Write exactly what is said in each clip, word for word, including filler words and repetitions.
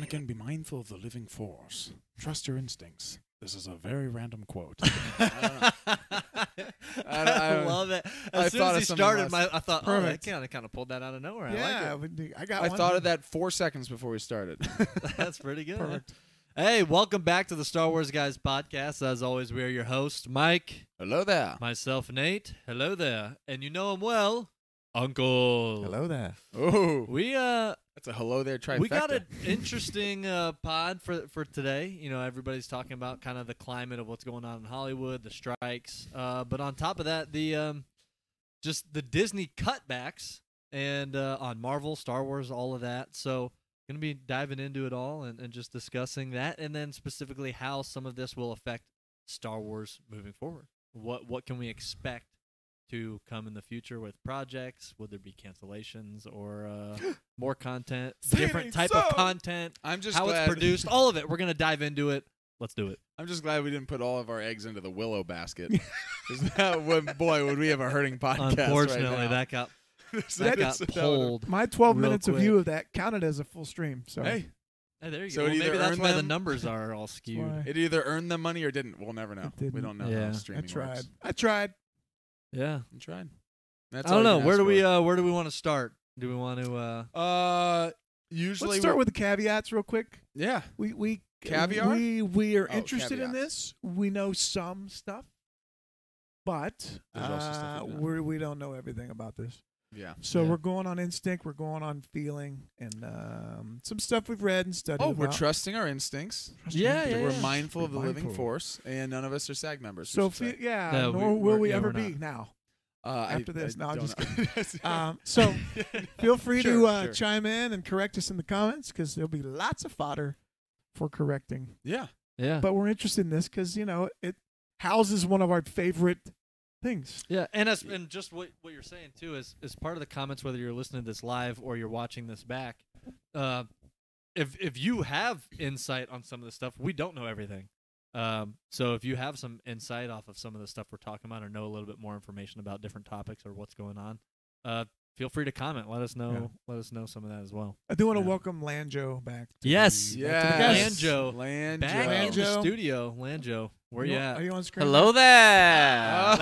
Again, be mindful of the living force. Trust your instincts. This is a very random quote. I, I love it. As I soon thought as of he something started, last- my, I thought, Perfect. oh, that kind of kind of pulled that out of nowhere. I yeah, like we- I got I one. thought of that four seconds before we started. it. That's pretty good. Perfect. Hey, welcome back to the Star Wars Guys podcast. As always, we are your hosts, Mike, Hello there. myself, Nate. Hello there, and you know him well, Uncle. Hello there. Oh, We uh. that's a hello there trifecta. We got an interesting uh, pod for for today. You know, everybody's talking about kind of the climate of what's going on in Hollywood, the strikes. Uh, but on top of that, the um, just the Disney cutbacks and uh, on Marvel, Star Wars, all of that. So going to be diving into it all and, and just discussing that, and then specifically how some of this will affect Star Wars moving forward. What what can we expect to come in the future with projects? Would there be cancellations or uh, more content, different type of so. content, I'm just how glad. it's produced, all of it. We're going to dive into it. Let's do it. I'm just glad we didn't put all of our eggs into the Willow basket. 'Cause that would, boy, would we have a hurting podcast. Unfortunately, right now. that got So that that's- got that would've- pulled. My twelve Real minutes of quick. view of that counted as a full stream. So Hey, Hey, there you So go. it Well, either maybe that's earned why the them- numbers are all skewed. why. it either earned the money or didn't. We'll never know. It didn't. We don't know Yeah. how I streaming tried. works. I tried. Yeah. I tried. That's I don't all you know. can Where ask do we for. uh, where do we want to start? Do we want to uh Uh, usually Let's start we- with the caveats real quick. yeah. We we Caviar? We we are Oh, interested in caveats. this. We know some stuff, but There's also stuff uh, we don't. we're, we don't know everything about this. Yeah. So Yeah. we're going on instinct. We're going on feeling, and um, some stuff we've read and studied. Oh, we're about. trusting our instincts. Trusting Yeah, instinct. yeah, We're yeah. mindful of the We're living mindful. force, and none of us are SAG members. we So should fe- say. yeah, No, we- nor will we're- we yeah, ever we're be not. now. uh, after I, this, I no, I'm don't just know. Um, so feel free Sure, to uh, sure. chime in and correct us in the comments because there'll be lots of fodder for correcting. yeah. yeah. But we're interested in this because you know it houses one of our favorite things. Yeah, and as and just what what you're saying too is is part of the comments, whether you're listening to this live or you're watching this back. Uh, if if you have insight on some of the stuff, we don't know everything. Um, so if you have some insight off of some of the stuff we're talking about, or know a little bit more information about different topics or what's going on, uh, feel free to comment. Let us know. Yeah. Let us know some of that as well. I do want to Yeah. welcome Lanjo back. To Yes. the, Yeah. back to the guests. Lanjo. Lanjo. Back in the Lanjo. studio, Lanjo. Where you Are at? Are you on screen? Hello there.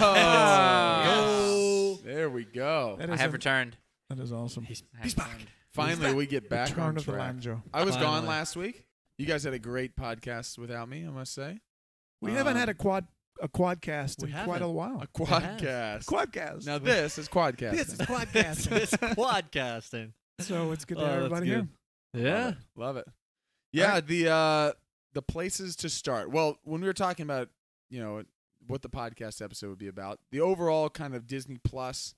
Oh. There we go. That I is have a- returned. That is awesome. He's I have He's back. returned. Finally, we get back Return on of the track. Lanjo. I was gone Finally. last week. You guys had a great podcast without me, I must say. We haven't had Um, a quad a quadcast we in quite a haven't. while. A quadcast. Quadcast. Now this is quadcast. This is quadcasting. it's podcasting. So it's good to Oh, have that's everybody good. here. Yeah. Love it. Yeah, right. the uh the places to start. Well, when we were talking about, you know, what the podcast episode would be about, the overall kind of Disney Plus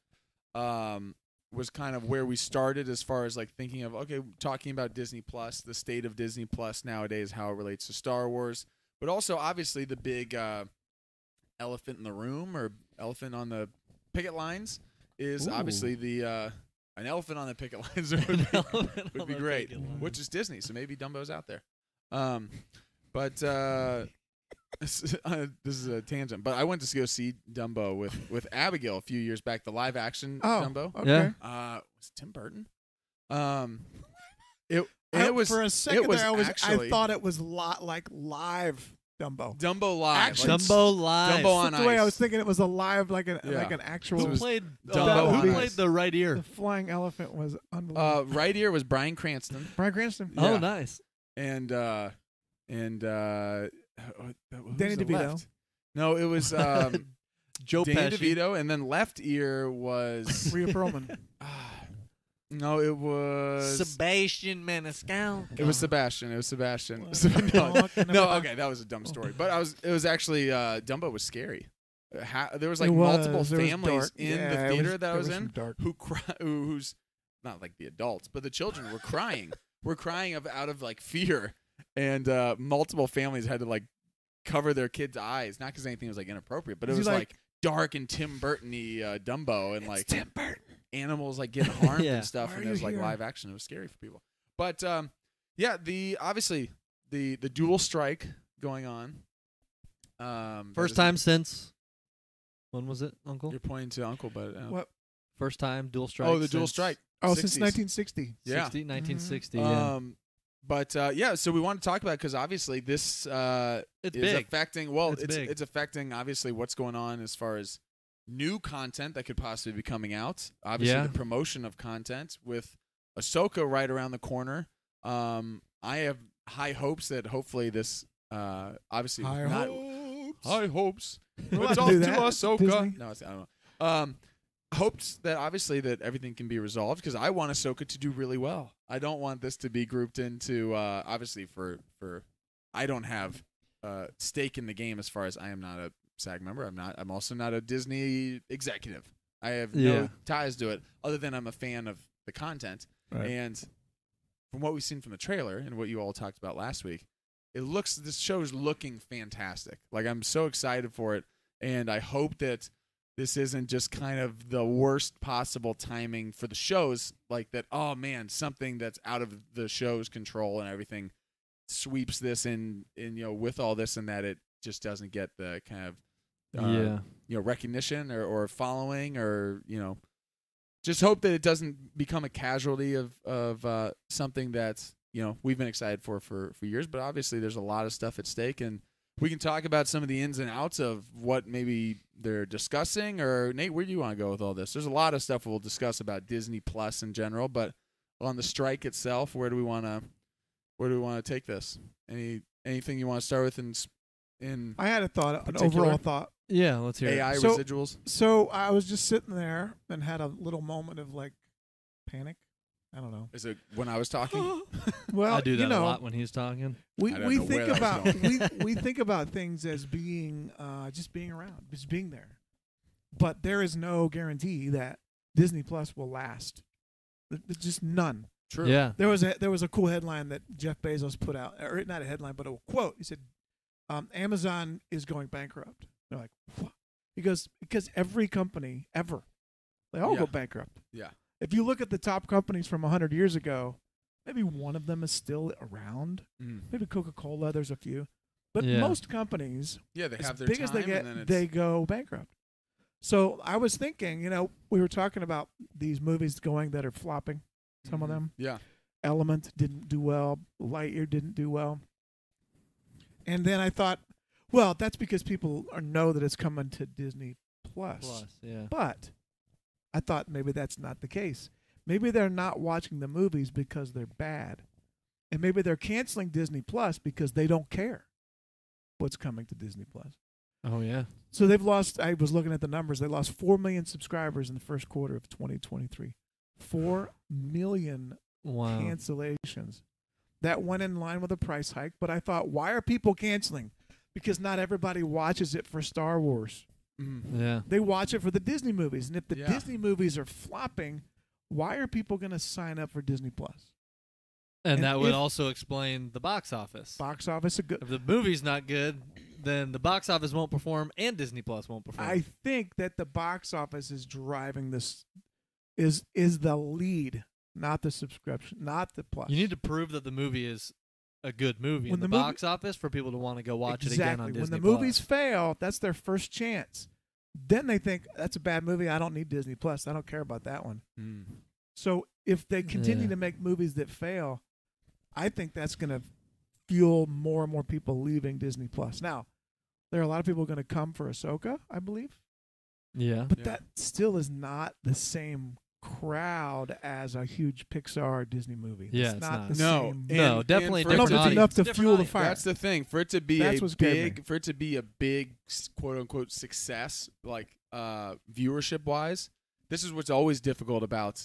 um was kind of where we started as far as like thinking of okay, talking about Disney Plus, the state of Disney Plus nowadays, how it relates to Star Wars, but also obviously the big uh elephant in the room or elephant on the picket lines is Ooh. obviously the uh an elephant on the picket lines would be, would be great, which is Disney, so maybe Dumbo's out there. Um, but uh, this, uh, this is a tangent. But I went to go see Dumbo with, with Abigail a few years back, the live action Oh, Dumbo. okay. Yeah. Uh, was it Tim Burton? Um, it I- it was for a second was there. I was actually- I thought it was li- like live Dumbo. Dumbo live. Action. like, Dumbo Live. Dumbo on That's the way I ice. was thinking it was a live, like an Yeah. like an actual. So it Who was played Dumbo uh, on Who ice. played the right ear? The flying elephant was unbelievable. Uh, right ear was Bryan Cranston, Brian Cranston. yeah. Oh, nice. and uh, and uh, who was Danny the DeVito. left? No, it was um, Joe Danny Pesci. DeVito, and then left ear was Rhea Perlman. ah, no, it was Sebastian Maniscalco. it was Sebastian. It was Sebastian. What Seb- am I no, talking no, about? okay, that was a dumb story, but I was it was actually uh, Dumbo was scary. Uh, ha- there was like It multiple was. It was families dark. in Yeah, the it theater was, that I it was, some in Dark. who cry, who, who's not like the adults, but the children were crying. were crying of out of like fear, and uh, multiple families had to like cover their kids' eyes, not because anything was like inappropriate, but it Is he was like- like, dark and Tim Burton-y uh, Dumbo, and like Tim Burton. animals like getting harmed Yeah. and stuff, Why and are it was you like here? live action. It was scary for people, but um, yeah, the obviously the the dual strike going on. Um, that First is- time since. When was it, Uncle? You're pointing to Uncle, but uh, What? First time dual strike. oh, the dual since strike. Oh, since sixties. nineteen sixty. Yeah. sixty, nineteen sixty. Mhm. Yeah. Um, But uh, yeah, so we want to talk about because obviously this uh, It's is big. affecting. Well, It's it's big. it's affecting obviously what's going on as far as new content that could possibly be coming out. Obviously, Yeah. the promotion of content with Ahsoka right around the corner. Um, I have high hopes that hopefully this uh, obviously High not hopes. high hopes. We're It's allowed off to to do that, Ahsoka. Disney? No, it's, I don't know. Um, hopes that obviously that everything can be resolved because I want Ahsoka to do really well. I don't want this to be grouped into uh, obviously for for I don't have uh, stake in the game as far as I am not a SAG member. I'm not. I'm also not a Disney executive. I have Yeah. no ties to it other than I'm a fan of the content. Right. And from what we've seen from the trailer and what you all talked about last week, it looks this show is looking fantastic. Like I'm so excited for it, and I hope that this isn't just kind of the worst possible timing for the shows. Like that, oh man, something that's out of the show's control and everything sweeps this in, in you know, with all this and that it just doesn't get the kind of uh, yeah. you know recognition or, or following or you know. Just hope that it doesn't become a casualty of of uh, something that you know we've been excited for, for for years. But obviously, there's a lot of stuff at stake, and we can talk about some of the ins and outs of what maybe they're discussing. Or Nate, where do you want to go with all this? There's a lot of stuff we'll discuss about Disney Plus in general, but on the strike itself, where do we want to where do we want to take this? Any anything you want to start with in s- in I had a thought, an Particular? overall thought. Yeah, let's hear A I it. So- residuals? So I was just sitting there and had a little moment of like panic. I don't know. Is it when I was talking? Well, I do that you know, a lot when he's talking. we I don't we know where think that was about we we think about things as being uh, just being around, just being there. But there is no guarantee that Disney Plus will last. There- There's just none. True. Yeah. There was a there was a cool headline that Jeff Bezos put out, or not a headline, but a quote. He said, um, "Amazon is going bankrupt." They're like, "What?" He goes, "Because every company ever, they all Yeah. go bankrupt. Yeah. If you look at the top companies from a hundred years ago, maybe one of them is still around. Mm. Maybe Coca Cola. There's a few, but Yeah. most companies, Yeah, they as have their big time as they get, and then it's, they go bankrupt." So I was thinking, you know, we were talking about these movies going that are flopping. Some of Mhm. them. Yeah. Element didn't do well. Lightyear didn't do well. And then I thought, well, that's because people are, know that it's coming to Disney Plus. Plus, yeah. But I thought maybe that's not the case. Maybe they're not watching the movies because they're bad. And maybe they're canceling Disney Plus because they don't care what's coming to Disney Plus. Oh yeah. So they've lost, I was looking at the numbers, they lost four million subscribers in the first quarter of twenty twenty-three. four million Wow. cancellations. That went in line with a price hike, but I thought, why are people canceling? Because not everybody watches it for Star Wars. Mm. Yeah. They watch it for the Disney movies. And if the Yeah. Disney movies are flopping, why are people going to sign up for Disney Plus? And, And that would if- also explain the box office. Box office a good. If the movie's not good, then the box office won't perform and Disney Plus won't perform. I think that the box office is driving this is is the lead, not the subscription, not the plus. you need to prove that the movie is a good movie When in the, the movie- box office for people to want to go watch exactly. it again on Disney When the Plus. movies fail, that's their first chance. Then they think that's a bad movie. I don't need Disney Plus. I don't care about that one. Mm. So if they continue Yeah. to make movies that fail, I think that's going to fuel more and more people leaving Disney Plus. Now, there are a lot of people going to come for Ahsoka, I believe, Yeah. but Yeah. that still is not the same crowd as a huge Pixar or Disney movie. Yeah, it's it's not not. the No, same. and- No, and definitely for I don't know different if it's enough to audience. fuel the Different fire. That's the thing. For it to be That's a what scared me. big, for it to be a big quote unquote success, like uh, viewership wise, this is what's always difficult about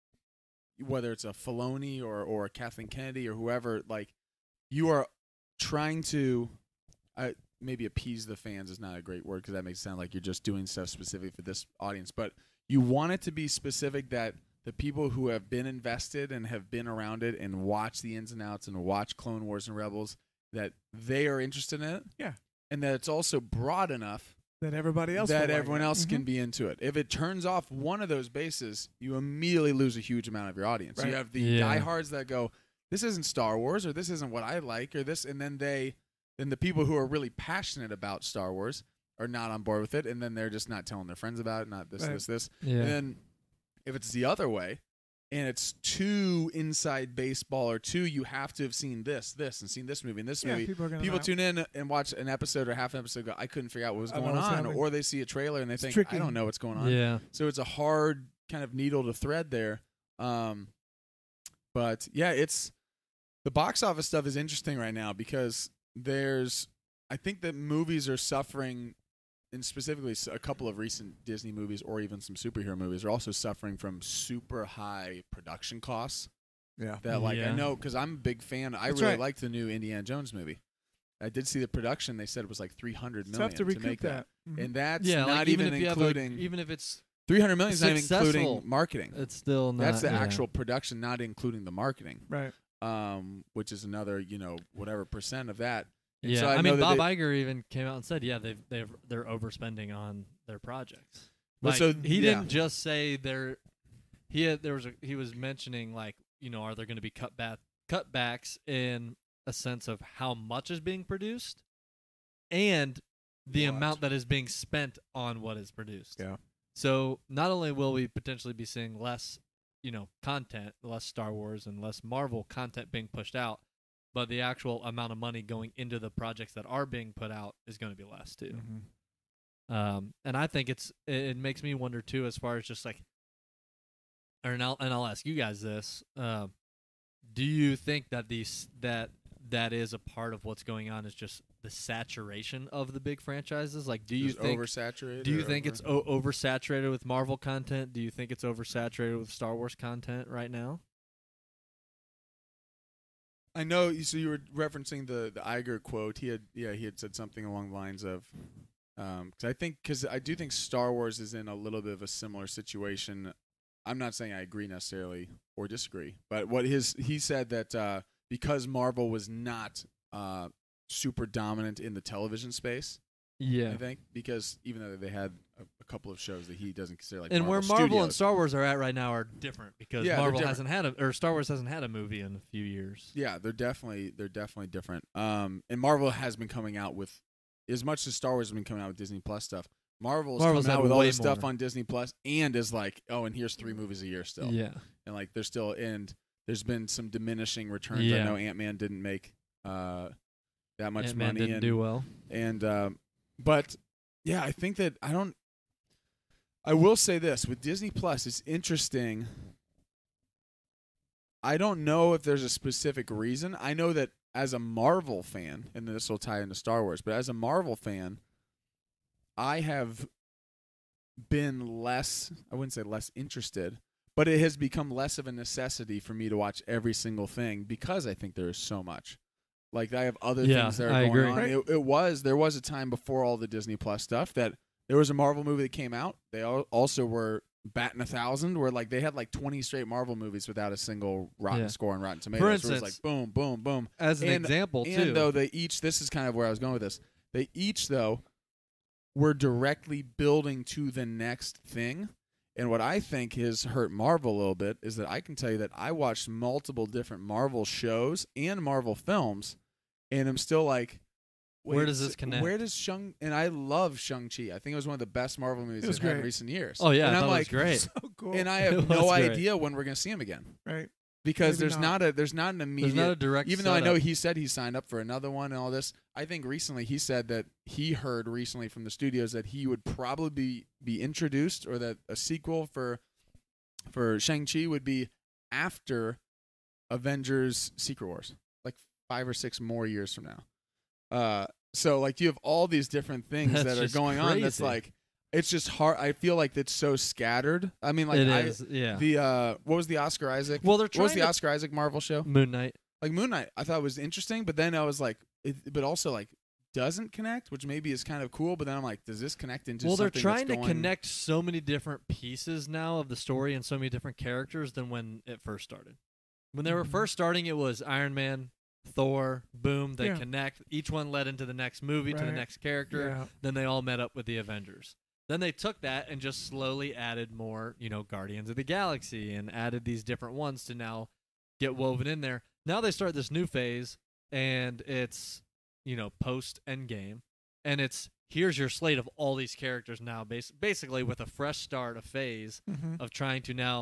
whether it's a Filoni or or a Kathleen Kennedy or whoever. Like you are trying to, uh, maybe appease the fans is not a great word because that makes it sound like you're just doing stuff specific for this audience, but you want it to be specific that the people who have been invested and have been around it and watch the ins and outs and watch Clone Wars and Rebels, that they are interested in it. Yeah. And that it's also broad enough That everybody else will that like everyone it. else can Mhm. be into it. If it turns off one of those bases, you immediately lose a huge amount of your audience. Right. You have the Yeah. diehards that go, this isn't Star Wars or this isn't what I like or this, and then they, then the people who are really passionate about Star Wars are not on board with it, and then they're just not telling their friends about it, not this, Right. this, this. Yeah. And then if it's the other way, and it's too inside baseball or too you have to have seen this, this, and seen this movie and this Yeah, movie. people are gonna People not- tune in and watch an episode or half an episode. Go, I couldn't figure out what was I know going what's on, happening. or they see a trailer and they think tricky. I don't know what's going on. Yeah. So it's a hard kind of needle to thread there. Um, but yeah, it's the box office stuff is interesting right now because there's, I think that movies are suffering, and specifically s- a couple of recent Disney movies or even some superhero movies are also suffering from super high production costs. Yeah. That like Yeah. I know because I'm a big fan. I That's really right. liked the new Indiana Jones movie. I did see the production. They said it was like three hundred It's million tough to recoup make that. that. Mhm. And that's Yeah, not like, even, even if you including have a, even if it's three hundred million is not even successful, including marketing. it's still not. That's the yeah. actual production, not including the marketing, Right. um, which is another, you know, whatever percent of that. And Yeah, so I I, know mean, that Bob they- Iger even came out and said, yeah, they've they've they're overspending on their projects. Well, Like, so- he yeah. didn't just say they're. He had, there was a, he was mentioning like, you know, are there going to be cut back cutbacks in a sense of how much is being produced, and the What? amount that is being spent on what is produced. Yeah. So not only will we potentially be seeing less, you know, content, less Star Wars and less Marvel content being pushed out, but the actual amount of money going into the projects that are being put out is going to be less too. Mhm. Um, and I think it's it, it makes me wonder too, as far as just like, or and I'll and I'll ask you guys this: uh, do you think that these that that is a part of what's going on is just the saturation of the big franchises? Like, do you Just think oversaturated? do you or think over- it's o- oversaturated with Marvel content? Do you think it's oversaturated with Star Wars content right now? I know. So you were referencing the the Iger quote. He had yeah he had said something along the lines of, um, because I think because I do think Star Wars is in a little bit of a similar situation. I'm not saying I agree necessarily or disagree, but what his he said that uh, because Marvel was not uh, super dominant in the television space, Yeah. I think because even though they had a, a couple of shows that he doesn't consider like And Marvel where Marvel and Studios. Star Wars are at right now are different because Yeah, they're Marvel different. hasn't had a or Star Wars hasn't had a movie in a few years. Yeah, they're definitely they're definitely different. Um, and Marvel has been coming out with as much as Star Wars has been coming out with Disney Plus stuff. Marvel's, Marvel's coming out had with all way this stuff more. on Disney Plus and is like, oh, and here's three movies a year still. Yeah. And like they're still and there's been some diminishing returns. I Yeah. know Ant Man didn't make uh that much Ant-Man money didn't and do well. and um, but yeah, I think that I don't. I will say this with Disney Plus, it's interesting. I don't know if there's a specific reason. I know that as a Marvel fan, and this will tie into Star Wars, but as a Marvel fan, I have been less. I wouldn't say less interested, but it has become less of a necessity for me to watch every single thing because I think there is so much. Like I have other Yeah, things that are I going agree. on. Right. It, it was there was a time before all the Disney Plus stuff that there was a Marvel movie that came out. They al- also were batting a thousand, where like they had like twenty straight Marvel movies without a single rotten Yeah. score on Rotten Tomatoes. where it was instance- like boom, boom, boom. As an And- example, too. And though they each, this is kind of where I was going with this. They each though were directly building to the next thing. And what I think has hurt Marvel a little bit is that I can tell you that I watched multiple different Marvel shows and Marvel films, and I'm still like, Where wait, does s- this connect? Where does Shang? And I love Shang-Chi. I think it was one of the best Marvel movies It was I've had in great. recent years. Oh, yeah, and I I'm thought it was like, great. So cool. and I It have no was great. idea when we're gonna see him again right. because Maybe there's not. not. a there's not an immediate. There's not a direct even though I know setup. he said he signed up for another one and all this, I think recently he said that he heard recently from the studios that he would probably be, be introduced or that a sequel for for Shang-Chi would be after Avengers Secret Wars, like five or six more years from now. Uh, so like you have all these different things That's that are just going on. That's crazy. like it's just hard. I feel like it's so scattered. I mean, like It I, is, yeah. the uh, what was the Oscar Isaac? Well, they're what was trying the to- Oscar Isaac Marvel show? Moon Knight. Like Moon Knight, I thought was interesting, but then I was like, it, but also like doesn't connect, which maybe is kind of cool. But then I'm like, does this connect into? Well, they're something trying that's to going- connect so many different pieces now of the story and so many different characters than when it first started. When they were Mhm. first starting, it was Iron Man, Thor, boom, they Yeah. connect. Each one led into the next movie, to the Right. next character. Yeah. Then they all met up with the Avengers. Then they took that and just slowly added more, you know, Guardians of the Galaxy and added these different ones to now get woven in there. Now they start this new phase, and it's, you know, post Endgame, and it's here's your slate of all these characters now, bas- basically with a fresh start, a phase Mhm. of trying to now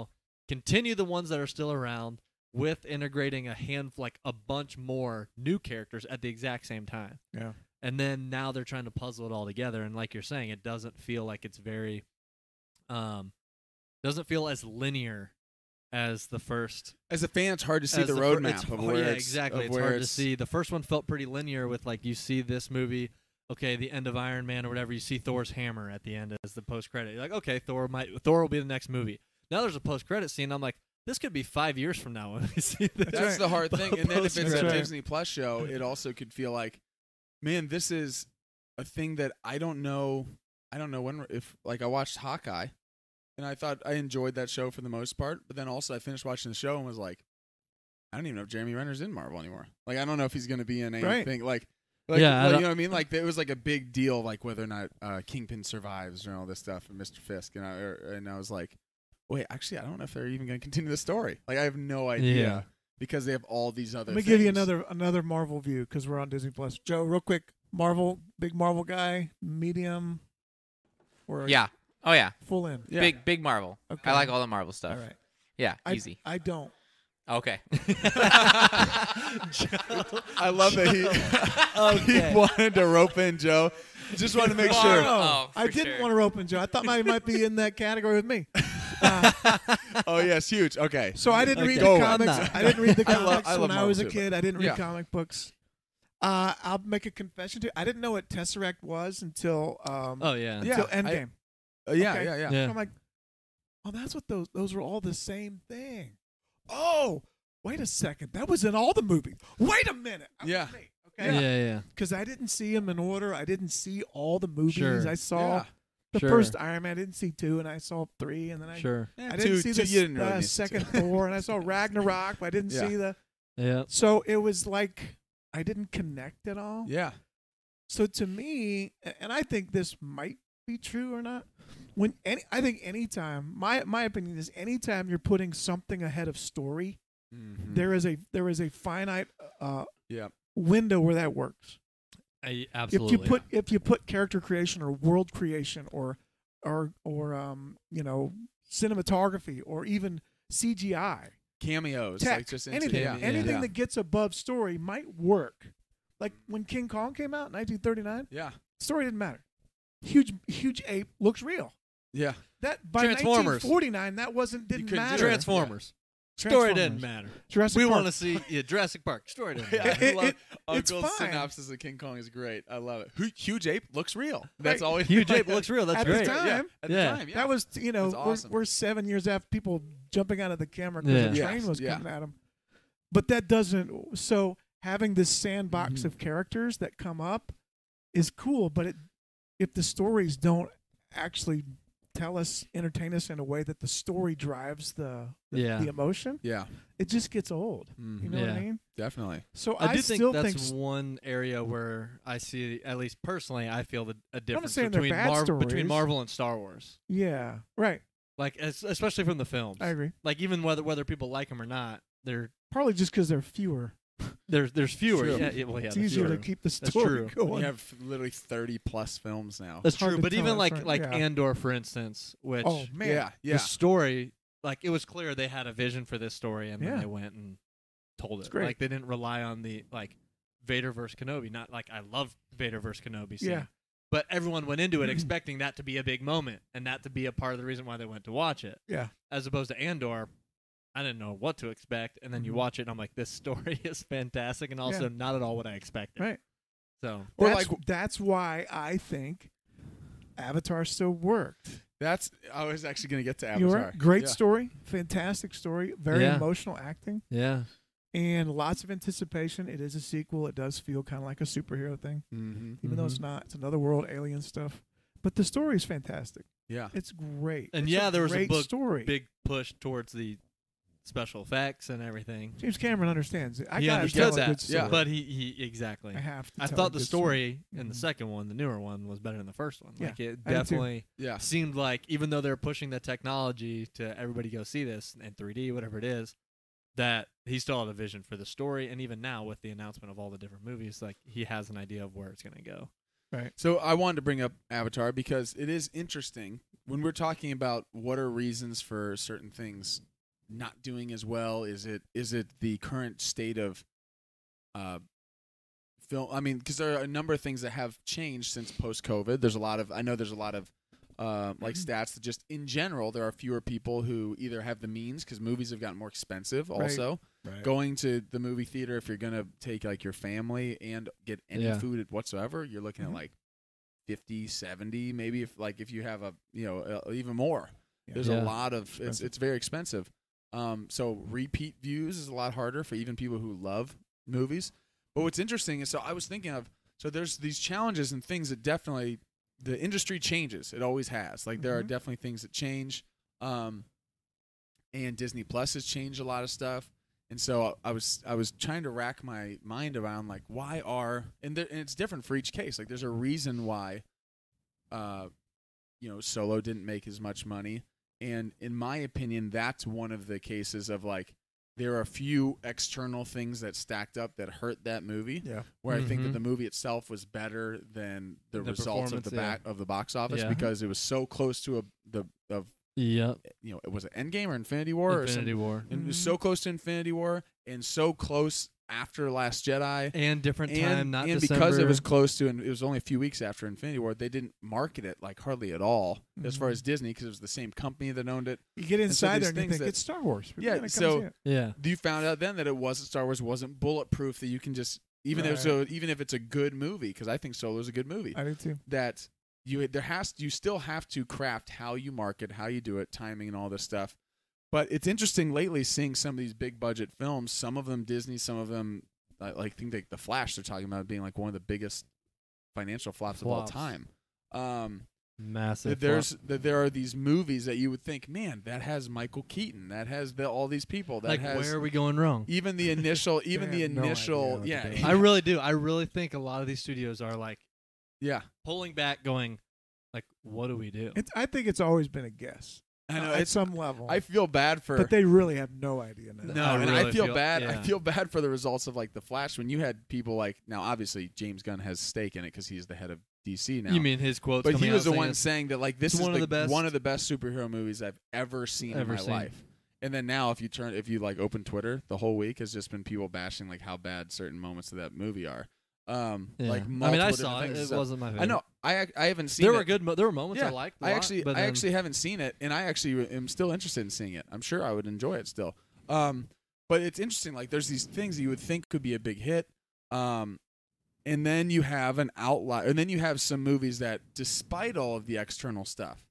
continue the ones that are still around with integrating a hand like a bunch more new characters at the exact same time. Yeah. And then now they're trying to puzzle it all together, and like you're saying, it doesn't feel like it's very um doesn't feel as linear as the first. As a fan, it's hard to see as the, fir- it's roadmap hard- of where yeah, it's exactly. of It's where hard it's, to see. The first one felt pretty linear with like you see this movie, okay, the end of Iron Man or whatever. You see Thor's hammer at the end as the post credit. You're like, okay, Thor might Thor will be the next movie. Now there's a post credit scene. I'm like, this could be five years from now when we see this. That's right. the hard thing. And then if it's a Post-credit. Disney Plus show, it also could feel like, man, this is a thing that I don't know. I don't know when if like I watched Hawkeye, and I thought I enjoyed that show for the most part. But then also I finished watching the show and was like, I don't even know if Jeremy Renner's in Marvel anymore. Like I don't know if he's going to be in Right. anything. Like, like, Yeah, I like, don't- you know what I mean? Like it was like a big deal, like whether or not uh, Kingpin survives and all this stuff, and Mister Fisk, and I or, and I was like, wait, actually, I don't know if they're even going to continue the story. Like I have no idea. Yeah. Because they have all these other Let me things. give you another another Marvel view because we're on Disney Plus. Joe, real quick, Marvel, big Marvel guy, medium, or Yeah. Oh yeah. full in. Yeah. Big big Marvel. Okay. I like all the Marvel All stuff. right. Yeah. I, Easy. I don't. Okay. I love that he, he wanted to rope in Joe. Just wanted to make Far sure. enough. Oh, I for didn't sure. want to rope in Joe. I thought I might be in that category with me. Uh, Oh yes, huge. Okay. so I didn't read Okay. the Go on. comics. I'm not. I didn't read the I love- comics I love when I Marvel was a too, kid. I didn't read yeah. comic books. Uh, I'll make a confession to you. I didn't know what Tesseract was until um, Oh yeah. Yeah. until I- Endgame. Uh, yeah, Okay. yeah, yeah, Yeah. I'm like, oh, that's what those those were all the same thing. Oh, wait a second, that was in all the movies. Wait a minute. That was Yeah. me, Yeah, Okay. yeah. Because I didn't see them in order. I didn't see all the movies. Sure. I saw Yeah. the Sure. first Iron Man. I didn't see two, and I saw three, and then I Sure. Yeah, I two- didn't see two- the you didn't really uh, need to. second Thor, and I saw Ragnarok, but I didn't Yeah. see the. Yeah. So it was like I didn't connect at all. Yeah. So to me, a- and I think this might be true or not. When any, I think anytime my my opinion is anytime you're putting something ahead of story, Mhm. there is a there is a finite uh, Yeah. window where that works. I, absolutely. If you put if you put character creation or world creation or or or um you know cinematography or even C G I, Cameos, tech, like just into, anything yeah. anything yeah. that gets above story might work. Like when King Kong came out in nineteen thirty-nine, yeah, story didn't matter. Huge huge ape looks real. yeah, That by Transformers. nineteen forty-nine, that wasn't didn't couldn't do matter. it. Transformers. Story didn't Transformers. matter. Jurassic we Park. want to see yeah, Jurassic Park. Story didn't Yeah, matter. I It- love it- it's Uncle's fine. synopsis of King Kong is great. I love it. Hu- Huge ape looks real. That's Right. all. we- Huge ape looks real. That's At the great. time, Yeah, at Yeah. the time, yeah. That was, you know, That's awesome. we're, we're seven years after people jumping out of the camera because Yeah. the Yes, train was yeah. coming at them. But that doesn't. So having this sandbox Mhm. of characters that come up is cool. But it, if the stories don't actually tell us, entertain us in a way that the story drives the the, Yeah. the emotion, yeah, it just gets old. Mhm. You know what I Yeah. mean? definitely. So I I, do think still that's think s- one area where I see, at least personally, I feel the, a difference saying they're between bad Mar- between stories. Marvel and Star Wars. yeah, right. Like es- especially from the films. I agree. Like even whether whether people like them or not, they're Probably just because they're fewer. there's there's fewer. True. Yeah, yeah, well, yeah, it's they're easier fewer. to keep the That's story true. going. We have literally thirty plus films now. That's hard true. to But tell, even that's like right, like yeah. Andor, for instance, which Oh man, yeah, yeah. the story, like it was clear they had a vision for this story, and Yeah. then they went and told it. It's great. Like they didn't rely on the like Vader versus Kenobi. Not like I love Vader versus Kenobi scene. Yeah. But everyone went into it expecting that to be a big moment and that to be a part of the reason why they went to watch it. Yeah. As opposed to Andor, I didn't know what to expect, and then you Mhm. watch it, and I'm like, this story is fantastic, and also Yeah. not at all what I expected. Right. So Or that's, like- that's why I think Avatar still worked. That's. I was actually going to get to You Avatar. were great Yeah. story, fantastic story, very Yeah. emotional acting, yeah, and lots of anticipation. It is a sequel. It does feel kind of like a superhero thing, Mm-hmm. even though it's not. It's another world, alien stuff. But the story is fantastic. Yeah. It's great. And It's yeah, there was a great book- story. big push towards the special effects and everything. James Cameron understands it. I he gotta understood tell a that, good story. Yeah. but he, he exactly. I have to. I tell a thought the good story in the Mhm. second one, the newer one, was better than the first one. Yeah, Like it I did too. definitely Yeah. seemed like, even though they're pushing the technology to everybody go see this in three D, whatever it is, that he still had a vision for the story. And even now, with the announcement of all the different movies, like he has an idea of where it's going to go. So I wanted to bring up Avatar because it is interesting when we're talking about what are reasons for certain things not doing as well? Is it is it the current state of uh, film? I mean, because there are a number of things that have changed since post-COVID. There's a lot of I know there's a lot of uh, like stats that just in general there are fewer people who either have the means because movies have gotten more expensive. Right. Also, Right. going to the movie theater if you're gonna take like your family and get any Yeah. food whatsoever, you're looking Mhm. at like fifty, seventy, maybe if like if you have a you know uh, even more. Yeah. There's Yeah. a lot of it's Expensive. it's very expensive. Um, so repeat views is a lot harder for even people who love movies. But what's interesting is so I was thinking of so there's these challenges and things that definitely the industry changes. It always has. Like there are Mhm. definitely things that change. Um, and Disney Plus has changed a lot of stuff. And so I was I was trying to rack my mind around like why are and, there, and it's different for each case. Like there's a reason why uh you know Solo didn't make as much money. And in my opinion, that's one of the cases of like there are a few external things that stacked up that hurt that movie. Yeah. Where I think that Mhm. the movie itself was better than the, The results of the performance, back of the box office Yeah. because it was so close to a the of Yep. you know was it Endgame or Infinity War or Infinity some, War. and it was Mhm. so close to Infinity War and so close after Last Jedi. And different time, And, not and December. because it was close to, and it was only a few weeks after Infinity War, they didn't market it like hardly at all as far Mhm. as Disney because it was the same company that owned it. You get so inside these there and you things think that- it's Star Wars. People Yeah, gotta come so- see it. yeah. You found out then that it wasn't Star Wars, wasn't bulletproof. That you can just even if Right. so even if it's a good movie because I think Solo is a good movie. I do too. that you there has you still have to craft how you market, how you do it, timing, and all this stuff. But it's interesting lately seeing some of these big budget films. Some of them Disney, some of them I like think like the Flash. They're talking about being like one of the biggest financial flops, Flops. of all time. Um, Massive. that there's that there are these movies that you would think, man, that has Michael Keaton, that has the, all these people, that like has where are we going wrong? even the initial, even They the have no idea initial, what yeah, they're doing. I really do. I really think a lot of these studios are like yeah. pulling back, going, like, what do we do? It's, I think it's always been a guess. I know at it's. some level. I feel bad for. but they really have no idea now. No, I and I really feel, feel- bad. I yeah. feel bad for the results of like the Flash when you had people like now. Obviously, James Gunn has stake in it because he's the head of D C now. You mean his quotes? but coming he was out the saying one it's- saying that like this it's is one of the best- one of the best superhero movies I've ever seen Ever in my seen. life. And then now, if you turn, if you like open Twitter, the whole week has just been people bashing like how bad certain moments of that movie are. Um, Yeah. like I mean, multiple I different saw it. things. It So- wasn't my favorite. I know. I ac- I haven't seen there it. were good. Mo- there were moments Yeah, I liked. a I lot, actually, but I then- actually haven't seen it, and I actually am still interested in seeing it. I'm sure I would enjoy it still. Um, but it's interesting. Like, there's these things that you would think could be a big hit, um, and then you have an outlier, and then you have some movies that, despite all of the external stuff,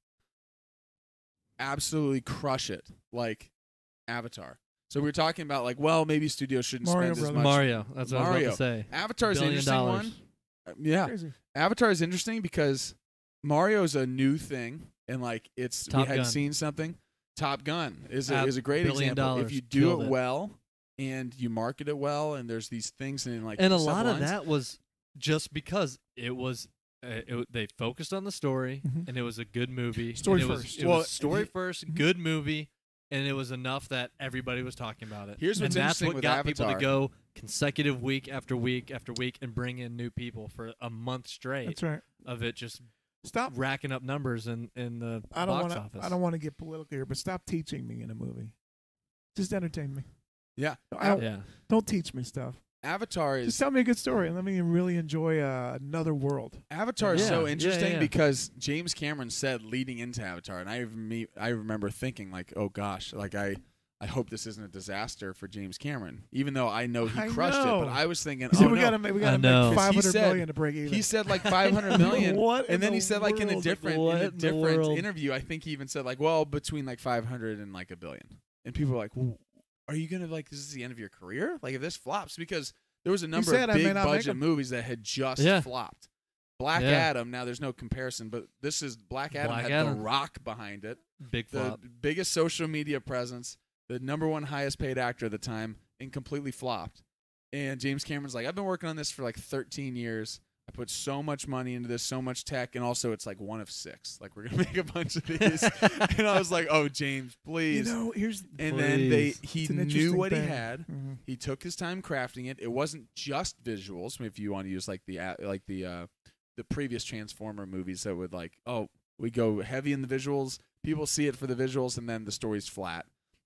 absolutely crush it, like Avatar. So we were talking about like, well, maybe studios shouldn't Mario spend as Brothers. much. Mario. That's what I was Mario. about to say. Avatar is an Billion interesting dollars. one. Uh, yeah, Crazy. Avatar is interesting because Mario is a new thing, and like it's Top we had Gun. seen something. Top Gun is a, Ab- is a great billion example. If dollars, you do killed it, it. well and you market it well, and there's these things and like And a stuff lot of lines- that was just because it was. Uh, it, they focused on the story, Mhm. and it was a good movie. Story and it was- first. it Well, was story he- first, Mhm. good movie, and it was enough that everybody was talking about it. Here's what's and that's interesting what with got people to Avatar. go consecutive week after week after week and bring in new people for a month straight That's right. of it just Stop. racking up numbers in in the I don't box want office. to. I don't want to get political here, but stop teaching me in a movie. Just entertain me. Yeah, I don't. Yeah. Don't teach me stuff. Avatar Just is tell me a good story and let me really enjoy uh, another world. Avatar is Yeah, so yeah, interesting yeah. because James Cameron said leading into Avatar, and I me I remember thinking like, oh gosh, like I. I hope this isn't a disaster for James Cameron, even though I know he I crushed know. it. But I was thinking, He said oh we no. gotta make we gotta I know. make five He hundred said- million to break even. He said like five hundred million. What in And then the he said like in a world? different What in a in the different world? interview, I think he even said like, well, between like five hundred and like a billion. And people were like, well, are you gonna like this is the end of your career? Like if this flops, because there was a number said, of "I may big not make budget 'em." movies that had just Yeah. flopped. Black Yeah. Adam. Now there's no comparison, but this is Black Adam Black had Adam. The Rock behind it, Big the flop. biggest social media presence, the number one highest paid actor at the time, and completely flopped. And James Cameron's like, I've been working on this for like thirteen years. I put so much money into this, so much tech, and also it's like one of six. Like we're gonna make a bunch of these. And I was like, oh, James, You please. know, here's and then they Please. he it's an knew interesting what thing. he had. Mhm. He took his time crafting it. It wasn't just visuals. If you want to use like the a- like the uh, the previous Transformer movies that would like, oh, we go heavy in the visuals. People see it for the visuals, and then the story's flat.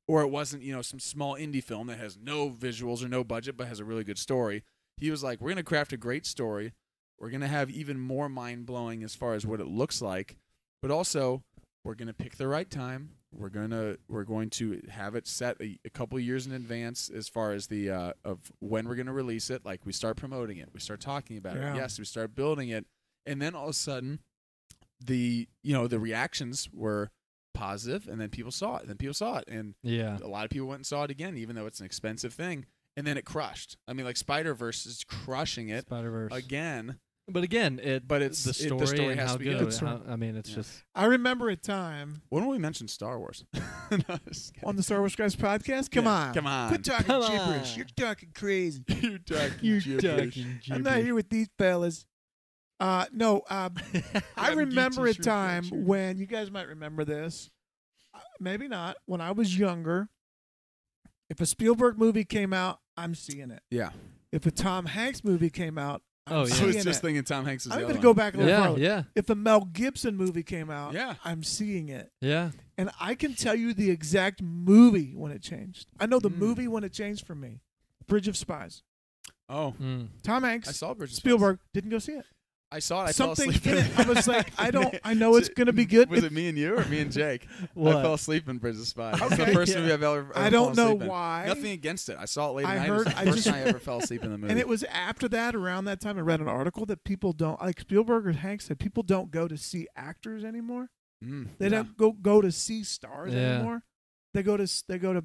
or it wasn't, you know, some small indie film that has no visuals or no budget but has a really good story. He was like, we're going to craft a great story. We're going to have even more mind-blowing as far as what it looks like, but also we're going to pick the right time. We're going to we're going to have it set a, a couple of years in advance as far as the uh, of when we're going to release it. Like we start promoting it, we start talking about Yeah. it. Yes, we start building it, and then all of a sudden, the you know the reactions were positive, and then people saw it, and then people saw it, and Yeah. a lot of people went and saw it again, even though it's an expensive thing. And then it crushed. I mean, like Spider-Verse is crushing it Spider Verse. again. But again, it But it's- the it- story, the story and has how to be good. good. it- how- I mean, it's Yeah. just I remember a time When will we mention Star Wars? No, just kidding. on the Star Wars Guys podcast. Come Yeah, on, come on. quit talking Come gibberish. on. You're talking crazy. You're talking You're gibberish. I'm not here with these fellas. Uh, no, uh, I Got a remember a Gucci shirt, time shirt. when you guys might remember this. Uh, maybe not. When I was younger, if a Spielberg movie came out, I'm seeing it. Yeah. If a Tom Hanks movie came out, I'm Oh, yeah. I seeing was just it. thinking Tom Hanks is I'm the going to other go one. back a little yeah, further. yeah, If a Mel Gibson movie came out, Yeah. I'm seeing it. yeah. And I can tell you the exact movie when it changed. I know the Mm. movie when it changed for me. Bridge of Spies. Oh, Mm. Tom Hanks, I saw Bridges. Spielberg, didn't go see it. I saw it. I Something fell asleep in it. I was like, I don't, I know it's going to be good. Was It- it me and you or me and Jake? What? I fell asleep in Bridges of Spies. It's the Okay. first Yeah. movie I've ever, ever I don't fallen know asleep in. why. Nothing against it. I saw it late I at night. heard- It was the I first just- time I ever fell asleep in the movie. And it was after that, around that time, I read an article that people don't, like Spielberg or Hanks said, people don't go to see actors anymore. Mm, They yeah. don't go go to see stars Yeah. anymore. They go to s- they go to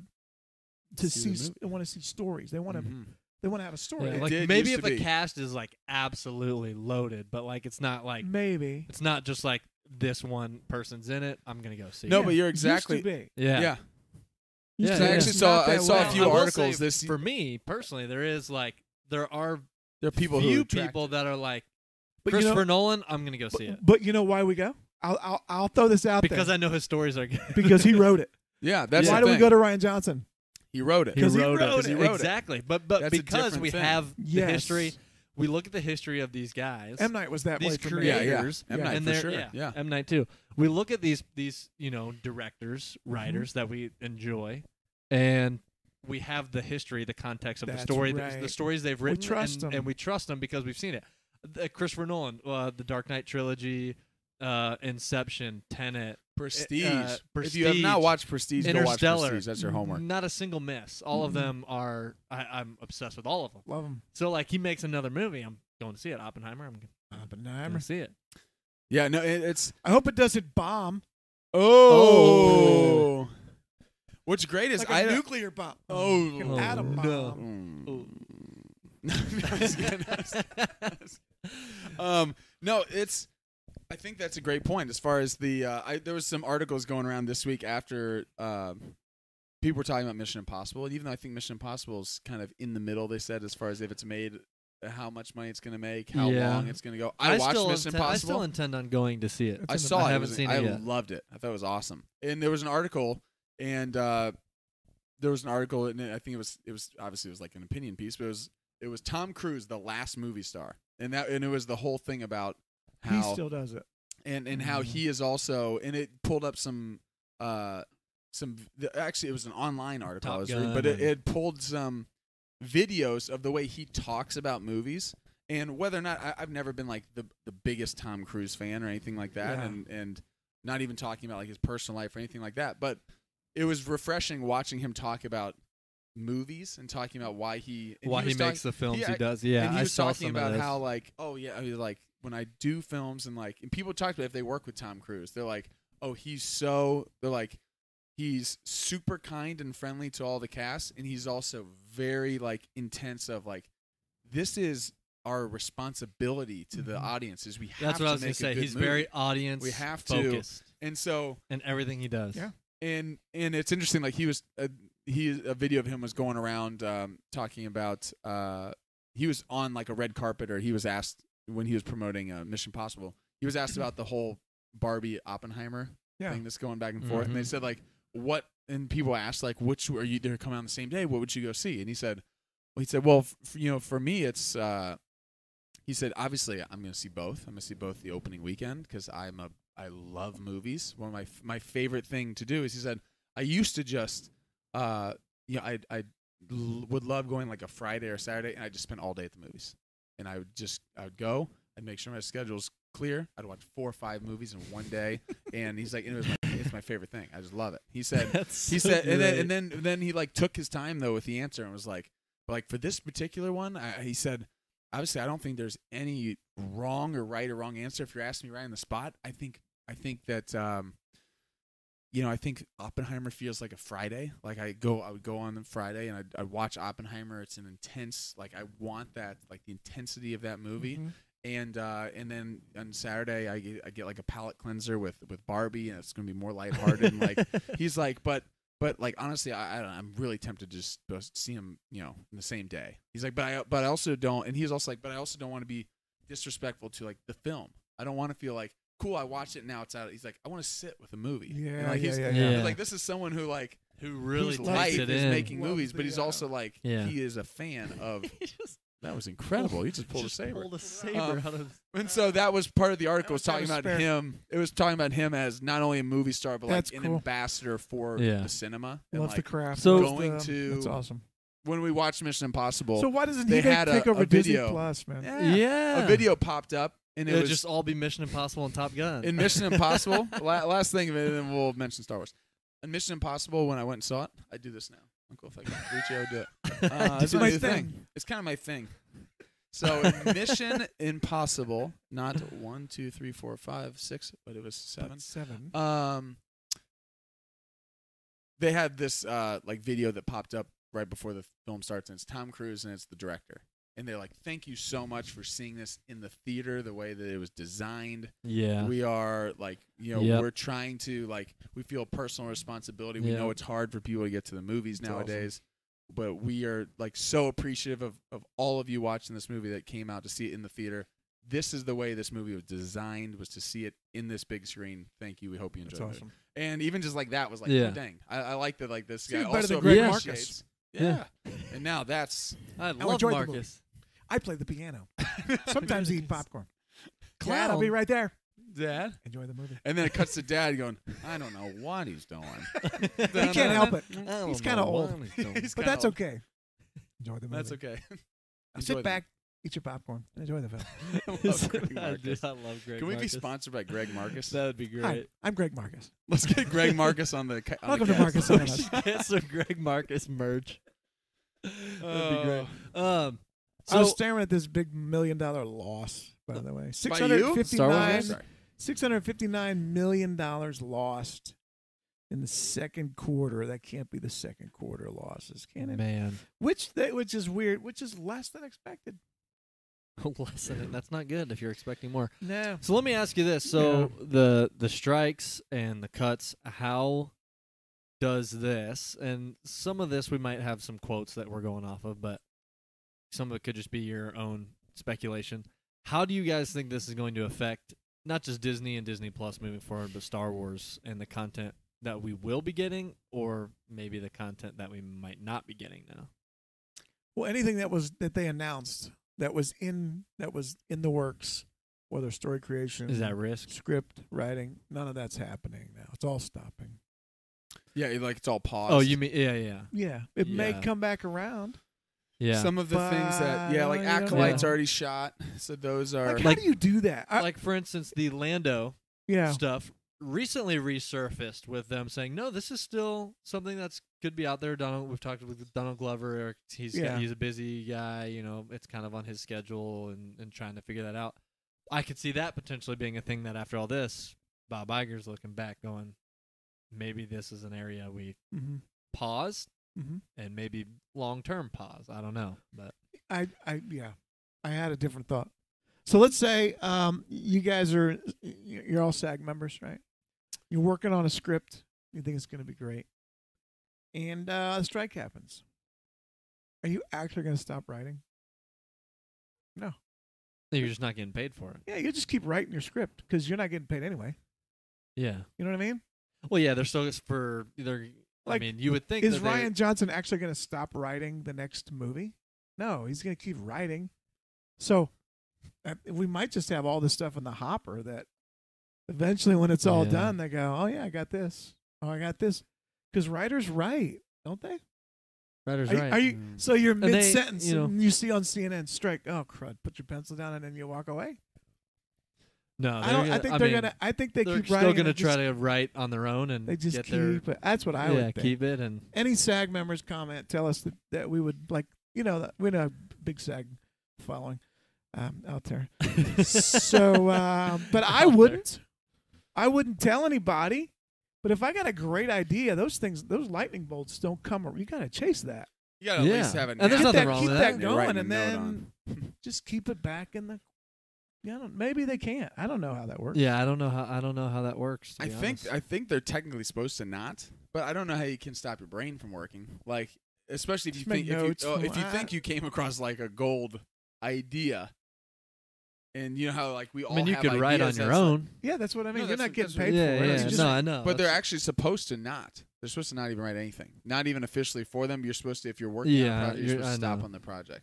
to See see. the s- movie. They want to see stories. They want to Mhm. they want to have a story. Yeah, It like did maybe used if to a be. cast is like absolutely loaded, but like it's not like Maybe. it's not just like this one person's in it. I'm gonna go see. No, it. but you're Used to exactly. be. yeah, Yeah. Used Yeah, to yeah. be. I It's actually saw. not I that saw way. a few I will articles say, this. for me personally, there is like there are there are people few who attract- people that are like But you know- Christopher Nolan. I'm gonna go see it But, but you know why we go? I'll I'll, I'll throw this out because there I know his stories are good. because he wrote it. Yeah, that's why the do we thing. go to Ryan Johnson? He wrote it. He 'Cause he wrote, wrote it. it. He wrote it. Exactly, but but That's a because different we thing. have the Yes. history, we look at the history of these guys. M Night was that these way for me. Yeah, yeah. creators, M. Night and for they're- sure. Yeah, Yeah. M Night too. We look at these these you know directors, Mm-hmm. writers that we enjoy, and we have the history, the context of That's the story, the, right. the stories they've written, trust and, them. and we trust them because we've seen it. The, Christopher Nolan, uh, the Dark Knight trilogy, uh, Inception, Tenet, Prestige. uh, If you have not Prestige, watched Prestige, go watch Interstellar. Prestige. That's your homework. Not a single miss. All of Mhm. them are. I, I'm obsessed with all of them. Love him. So like he makes another movie, I'm going to see it. Oppenheimer, I'm going Oppenheimer. to see it. Yeah, no, it, it's. I hope it doesn't bomb Oh. What's great is like I a don't- nuclear bomb. Oh, Like an oh, atom bomb. no. Mm. Ooh. No, I'm just kidding. I'm just kidding. um, no, it's. I think that's a great point. As far as the, uh, I, there was some articles going around this week after uh, people were talking about Mission Impossible, and even though I think Mission Impossible is kind of in the middle, they said as far as if it's made, how much money it's going to make, how Yeah. long it's going to go. I, watched still Mission intend, I Impossible. still intend on going to see it. I It's in the- saw I it. It haven't was- seen it I yet. loved it. I thought it was awesome. And there was an article, and uh, there was an article, and I think it was it was obviously it was like an opinion piece, but it was it was Tom Cruise, the last movie star, and that and it was the whole thing about He how still does it. and and how Mhm. he is also, and it pulled up some uh some the- actually it was an online article Top I was reading, Gun but it, and- it pulled some videos of the way he talks about movies. And whether or not I, I've never been like the the biggest Tom Cruise fan or anything like that, Yeah. and and not even talking about like his personal life or anything like that. But it was refreshing watching him talk about movies and talking about why he and Why he, was makes talking- the films yeah, he does. Yeah, and he I was saw talking some about of this. how like oh yeah, I mean, like when I do films and like and people talk about if they work with Tom Cruise, they're like oh he's so they're like he's super kind and friendly to all the cast, and he's also very like intense of like this is our responsibility to the Mhm. audience is we have That's to what I was make gonna a say. good He's movie. very audience We have to. focused and so in everything he does. Yeah. and and it's interesting like he was uh, he a video of him was going around um, talking about uh, he was on like a red carpet, or he was asked when he was promoting uh, Mission Possible, he was asked about the whole Barbie Oppenheimer Yeah. thing that's going back and forth, and they Mhm. said like what, and people asked like which are you they're coming on the same day, what would you go see? And he said well he said well f- you know for me it's uh, he said obviously I'm going to see both I'm going to see both the opening weekend because I'm a I love movies. One of my f- my favorite thing to do is he said I used to just uh, yeah, I I l- would love going like a Friday or Saturday, and I just spend all day at the movies. And I would just I would go. I'd make sure my schedule's clear. I'd watch four or five movies in one day. And he's like, it was my, it's my favorite thing. I just love it. He said, That's he so said, and then great. and then then he like took his time though with the answer and was like, but like for this particular one, I, he said, obviously I don't think there's any wrong or right or wrong answer. If you're asking me right on the spot, I think I think that. Um, You know, I think Oppenheimer feels like a Friday. Like I go, I would go on the Friday and I'd, I'd watch Oppenheimer. It's an intense, like I want that, like the intensity of that movie. Mhm. And uh, and then on Saturday I get, I get like a palate cleanser with, with Barbie, and it's gonna be more lighthearted. and like he's like, but but like honestly, I, I don't, I'm really tempted to just go see him, you know, in the same day. He's like, but I but I also don't, and he's also like, but I also don't want to be disrespectful to like the film. I don't want to feel like, cool, I watched it, now it's out. He's like, I want to sit with a movie. Yeah, And like, yeah, he's, yeah, yeah. he's like, this is someone who like Who really whose takes life it is in. making Loves movies, but the, he's uh, also like Yeah. he is a fan of. He just That was incredible. He just pulled just a saber. pulled a saber Um, out of. And so that was part of the article. That Was talking was about fair. him. It was talking about him as not only a movie star, but That's like an cool. ambassador for Yeah. the cinema. And Loves like the craft. So- loves Going the- to- That's awesome. when we watched Mission Impossible, So why doesn't they he take, had a- take over a Disney video. Plus, man? yeah, Yeah. a video popped up, and it It'll was just all be Mission Impossible and Top Gun. in Mission Impossible. la- last thing of it, and then we'll mention Star Wars. In Mission Impossible, when I went and saw it, I do this now. Uncle, if I can reach out, do it. Uh, It's it's my my thing. thing. It's kind of my thing. So in Mission Impossible, not one, two, three, four, five, six, but it was seven. Seven. Um, they had this uh like video that popped up right before the film starts, and it's Tom Cruise and it's the director, and they're like, "Thank you so much for seeing this in the theater, the way that it was designed. yeah. We are like, you know, Yep. we're trying to like, we feel personal responsibility. We Yep. know it's hard for people to get to the movies That's nowadays." But we are like so appreciative of, of all of you watching this movie that came out to see it in the theater. This is the way this movie was designed, was to see it in this big screen. Thank you. We hope you enjoyed That's it. awesome. And even just like that was like, Yeah. oh, dang. I, I like that like this It's guy even better also than Greg appreciates. Marcus. Yeah. And now that's I I love enjoyed the movie. Marcus. I play the piano. Sometimes eat popcorn. Glad I'll Clown. be right there. Dad. Enjoy the movie. And then it cuts to Dad going, I don't know what he's doing. He can't help it. I He's don't kind of know old, what he's doing. He's but kinda that's old. okay. Enjoy the movie. That's okay. Now Enjoy sit the- back, eat your popcorn, and enjoy the film. I love Greg I, do, Marcus. I love Greg Can we be Marcus. sponsored by Greg Marcus? That would be great. Hi, I'm Greg Marcus. Let's get Greg Marcus on the. ca- On Welcome the to cast. Marcus and Us. Get some Greg Marcus merch. That'd be great. Oh. Um, I was so staring at this big million dollar loss, by the way. Six By hundred you? Star Wars fifty-nine, loss? Sorry. six hundred fifty-nine million dollars lost in the second quarter. That can't be the second quarter losses, can it? man, Which they, which is weird, which is less than expected. listen, that's not good if you're expecting more. No. So let me ask you this: so the the strikes and the cuts, how does this? And some of this we might have some quotes that we're going off of, but some of it could just be your own speculation. How do you guys think this is going to affect not just Disney and Disney Plus moving forward, but Star Wars and the content that we will be getting, or maybe the content that we might not be getting now? Well, anything that was that they announced that was in that was in the works, whether story creation, Is that risk? script writing, none of that's happening now. It's all stopping. Yeah, like it's all paused. Oh, you mean yeah, yeah, Yeah, it may Yeah. come back around. yeah. Some of the things that, yeah, like But, you don't Acolyte's know. already shot. So those are. Like, how Like- do you do that? I, like for instance, the Lando yeah, stuff recently resurfaced with them saying, no, this is still something that's could be out there. Donald, we've talked with Donald Glover. Eric, he's Yeah. he's a busy guy. You know, it's kind of on his schedule and, and trying to figure that out. I could see that potentially being a thing that after all this, Bob Iger's looking back, going, maybe this is an area we mm-hmm, pause mm-hmm. and maybe long term pause. I don't know, but I, I, yeah, I had a different thought. So let's say um, you guys are, you're all SAG members, right? You're working on a script. You think it's going to be great, and uh, a strike happens. Are you actually going to stop writing? No. you're just not getting paid for it. Yeah, you just keep writing your script because you're not getting paid anyway. Yeah. You know what I mean? Well, yeah, they're still for either. Like, I mean, you would think Is that they- Ryan Johnson actually going to stop writing the next movie? No, he's going to keep writing. So uh, we might just have all this stuff in the hopper that eventually when it's all Yeah. done, they go, oh, yeah, I got this. Oh, I got this. Because writers write. don't they? Writer's Are, you- right. are you? Mm. So you're And they, mid sentence, you know- and you see on C N N strike. Oh crud! Put your pencil down, and then you walk away. no, I they're don't. gonna, I think I they're mean, gonna. I think they they're keep still writing. going to and try just, to write on their own and They just get keep. their it. That's what I yeah, would think. keep it and Any SAG members comment tell us that, that we would like. You know that we know a big SAG following um, out there. so, uh, but I Out there. wouldn't. I wouldn't tell anybody. But if I got a great idea, those things, those lightning bolts don't come. You got to chase that. You gotta at Yeah. least have it. And there's Keep nothing that, wrong keep with that that. You're writing going, and a note then on. just keep it back in the. Yeah, I don't- maybe they can't. I don't know how that works. yeah. I don't know how I don't know how that works. To I be think honest. I think they're technically supposed to not, but I don't know how you can stop your brain from working. Like, especially if you Just make think if you, notes oh, from- if you I- think you came across like a gold idea, and you know how like we all I mean, you have could write on ideas your that's like- own. yeah, that's what I mean. No, You're that's not what- getting that's what- paid yeah, for it. yeah. It's just- no, I know. but they're That's- actually supposed to not. They're supposed to not even write anything. Not even officially for them. You're supposed to, if you're working on Yeah, a project, you're you're- supposed to I stop know. on the project.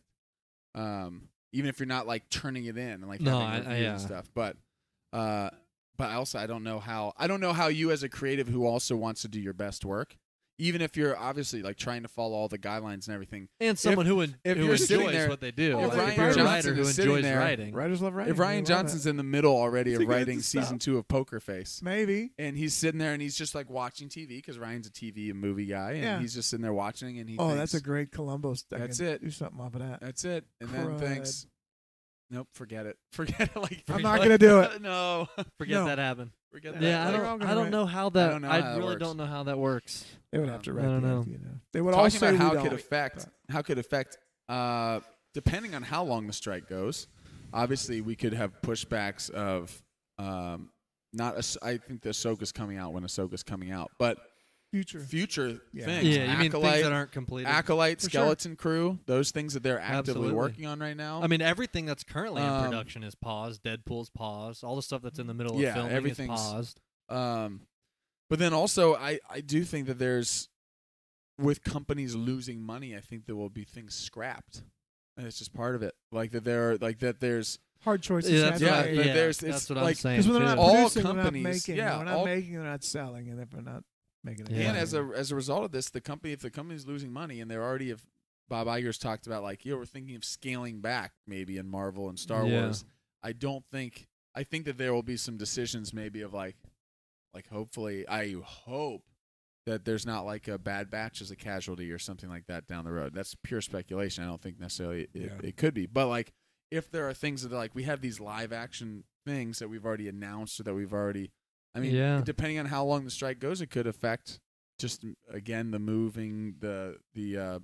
Um, even if you're not like turning it in and like No, having I- a I- review yeah. and stuff. But, uh, but also I don't know how I don't know how you as a creative who also wants to do your best work, even if you're obviously like trying to follow all the guidelines and everything. and someone who, en- if who you're sitting enjoys there- what they do. Oh, like, if if Ryan you're a Johnson writer who is sitting enjoys there- writing. Writers love writing. If Ryan They love it. Johnson's in the middle already Is of he gonna writing stop? season two of Poker Face, maybe. and he's sitting there and he's just like watching T V because Ryan's a T V and movie guy, and Yeah. he's just sitting there watching, and he Oh, thinks, that's a great Columbo. I That's can it. Do something off of that. That's it. And then Crud. thinks, nope, forget it. Forget it. Like, I'm forget not it. gonna do it. No. Forget No. that happened. Forget that. Yeah, I Like, They're all don't. gonna I don't write- know how that. don't know I how that really works. don't know how that works. They would have to Um, write I don't the know. idea, though. They would Talking also about how we it could don't. affect how could affect uh, depending on how long the strike goes. Obviously, we could have pushbacks of um, not. Ahs- I think the Ahsoka's coming out when Ahsoka's coming out, but future. future Yeah. things. Yeah, you mean Acolyte, things that aren't completed. Acolyte, For sure. Skeleton Crew, those things that they're actively Absolutely. working on right now. I mean, everything that's currently in Um, production is paused. Deadpool's paused. All the stuff that's in the middle Yeah, of filming everything's- is paused. Um, but then also, I, I do think that there's, with companies losing money, I think there will be things scrapped, and it's just part of it. Like that there, like that there's Hard choices. Yeah, had that's to yeah, what, be I- made. but there's- that's it's what like- I'm saying. Because when they're not too. all producing, they're not companies- making. yeah, When they're all- not making, they're not selling, and if they're not making it. Yeah. and as a as a result of this, the company if the company's losing money and they're already have Bob Iger's talked about like you know we're thinking of scaling back maybe in Marvel and Star Yeah. Wars. I don't think I think that there will be some decisions maybe of like like hopefully I hope that there's not like a Bad Batch as a casualty or something like that down the road. That's pure speculation. I don't think necessarily it, Yeah. it could be, but like if there are things that are like we have these live action things that we've already announced or that we've already I mean, Yeah. depending on how long the strike goes, it could affect just again the moving the the uh,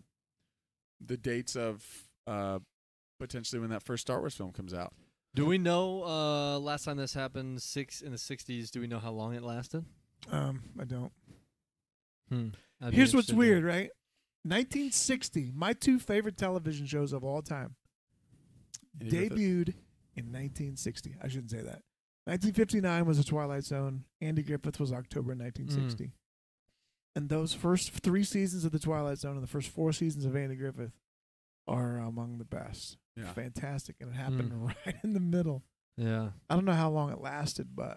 the dates of uh, potentially when that first Star Wars film comes out. Do we know uh, last time this happened six in the sixties? Do we know how long it lasted? Um, I don't. Hmm. I'd be Here's what's interested to- weird, right? nineteen sixty, my two favorite television shows of all time, Andy Griffith. debuted in nineteen sixty. I shouldn't say that. nineteen fifty-nine was The Twilight Zone. Andy Griffith was October nineteen sixty. And those first three seasons of The Twilight Zone and the first four seasons of Andy Griffith are among the best. Yeah. Fantastic. And it happened right in the middle. Yeah. I don't know how long it lasted, but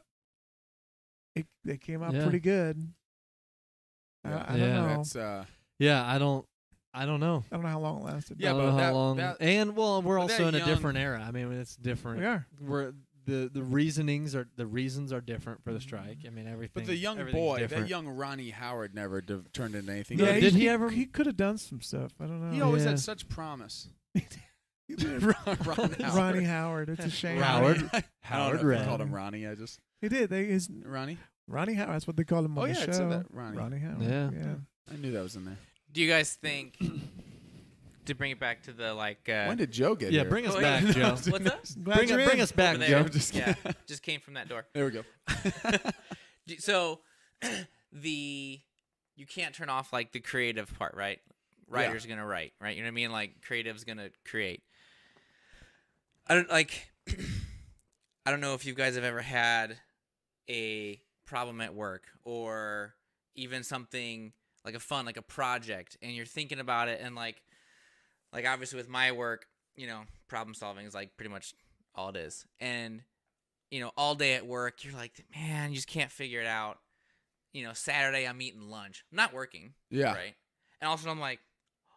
it they came out Yeah. pretty good. I, Yeah. I don't Yeah. know. That's uh, Yeah. I don't. I don't know. I don't know how long it lasted. Yeah, I don't but know how that- long. that- and well, we're but also that in a young- different era. I mean, it's different. We are. We're the the reasonings are the reasons are different for the strike. I mean, everything. but the young everything's boy, different. that young Ronnie Howard, never d- turned into anything. No, Yeah, did he, he ever- He could have done some stuff. I don't know. He always Yeah. had such promise. He did. Ron, Ron Howard. Ronnie Howard. It's a shame. Howard. I don't Howard know if they Red. called him Ronnie. I just He did. They is Ronnie. Ronnie Howard. That's what they called him on Oh the yeah, show. it said that Ronnie. Ronnie Howard. Yeah. yeah. I knew that was in there. Do you guys think to bring it back to the like? Uh, When did Joe get yeah, here? bring us Oh, back, yeah. Joe. What's that? Glad Bring, you're bring in. us back, Over Joe. there. Just Yeah, just came from that door. There we go. D- So, the you can't turn off like the creative part, right? Writer's gonna write, right? You know what I mean? Like creative's gonna create. I don't like. I don't know if you guys have ever had a problem at work or even something like a fun, like a project, and you're thinking about it, and like, like obviously with my work, you know, problem solving is like pretty much all it is, and you know, all day at work, you're like, man, you just can't figure it out. You know, Saturday I'm eating lunch. I'm not working, Yeah. right? and all of a sudden I'm like,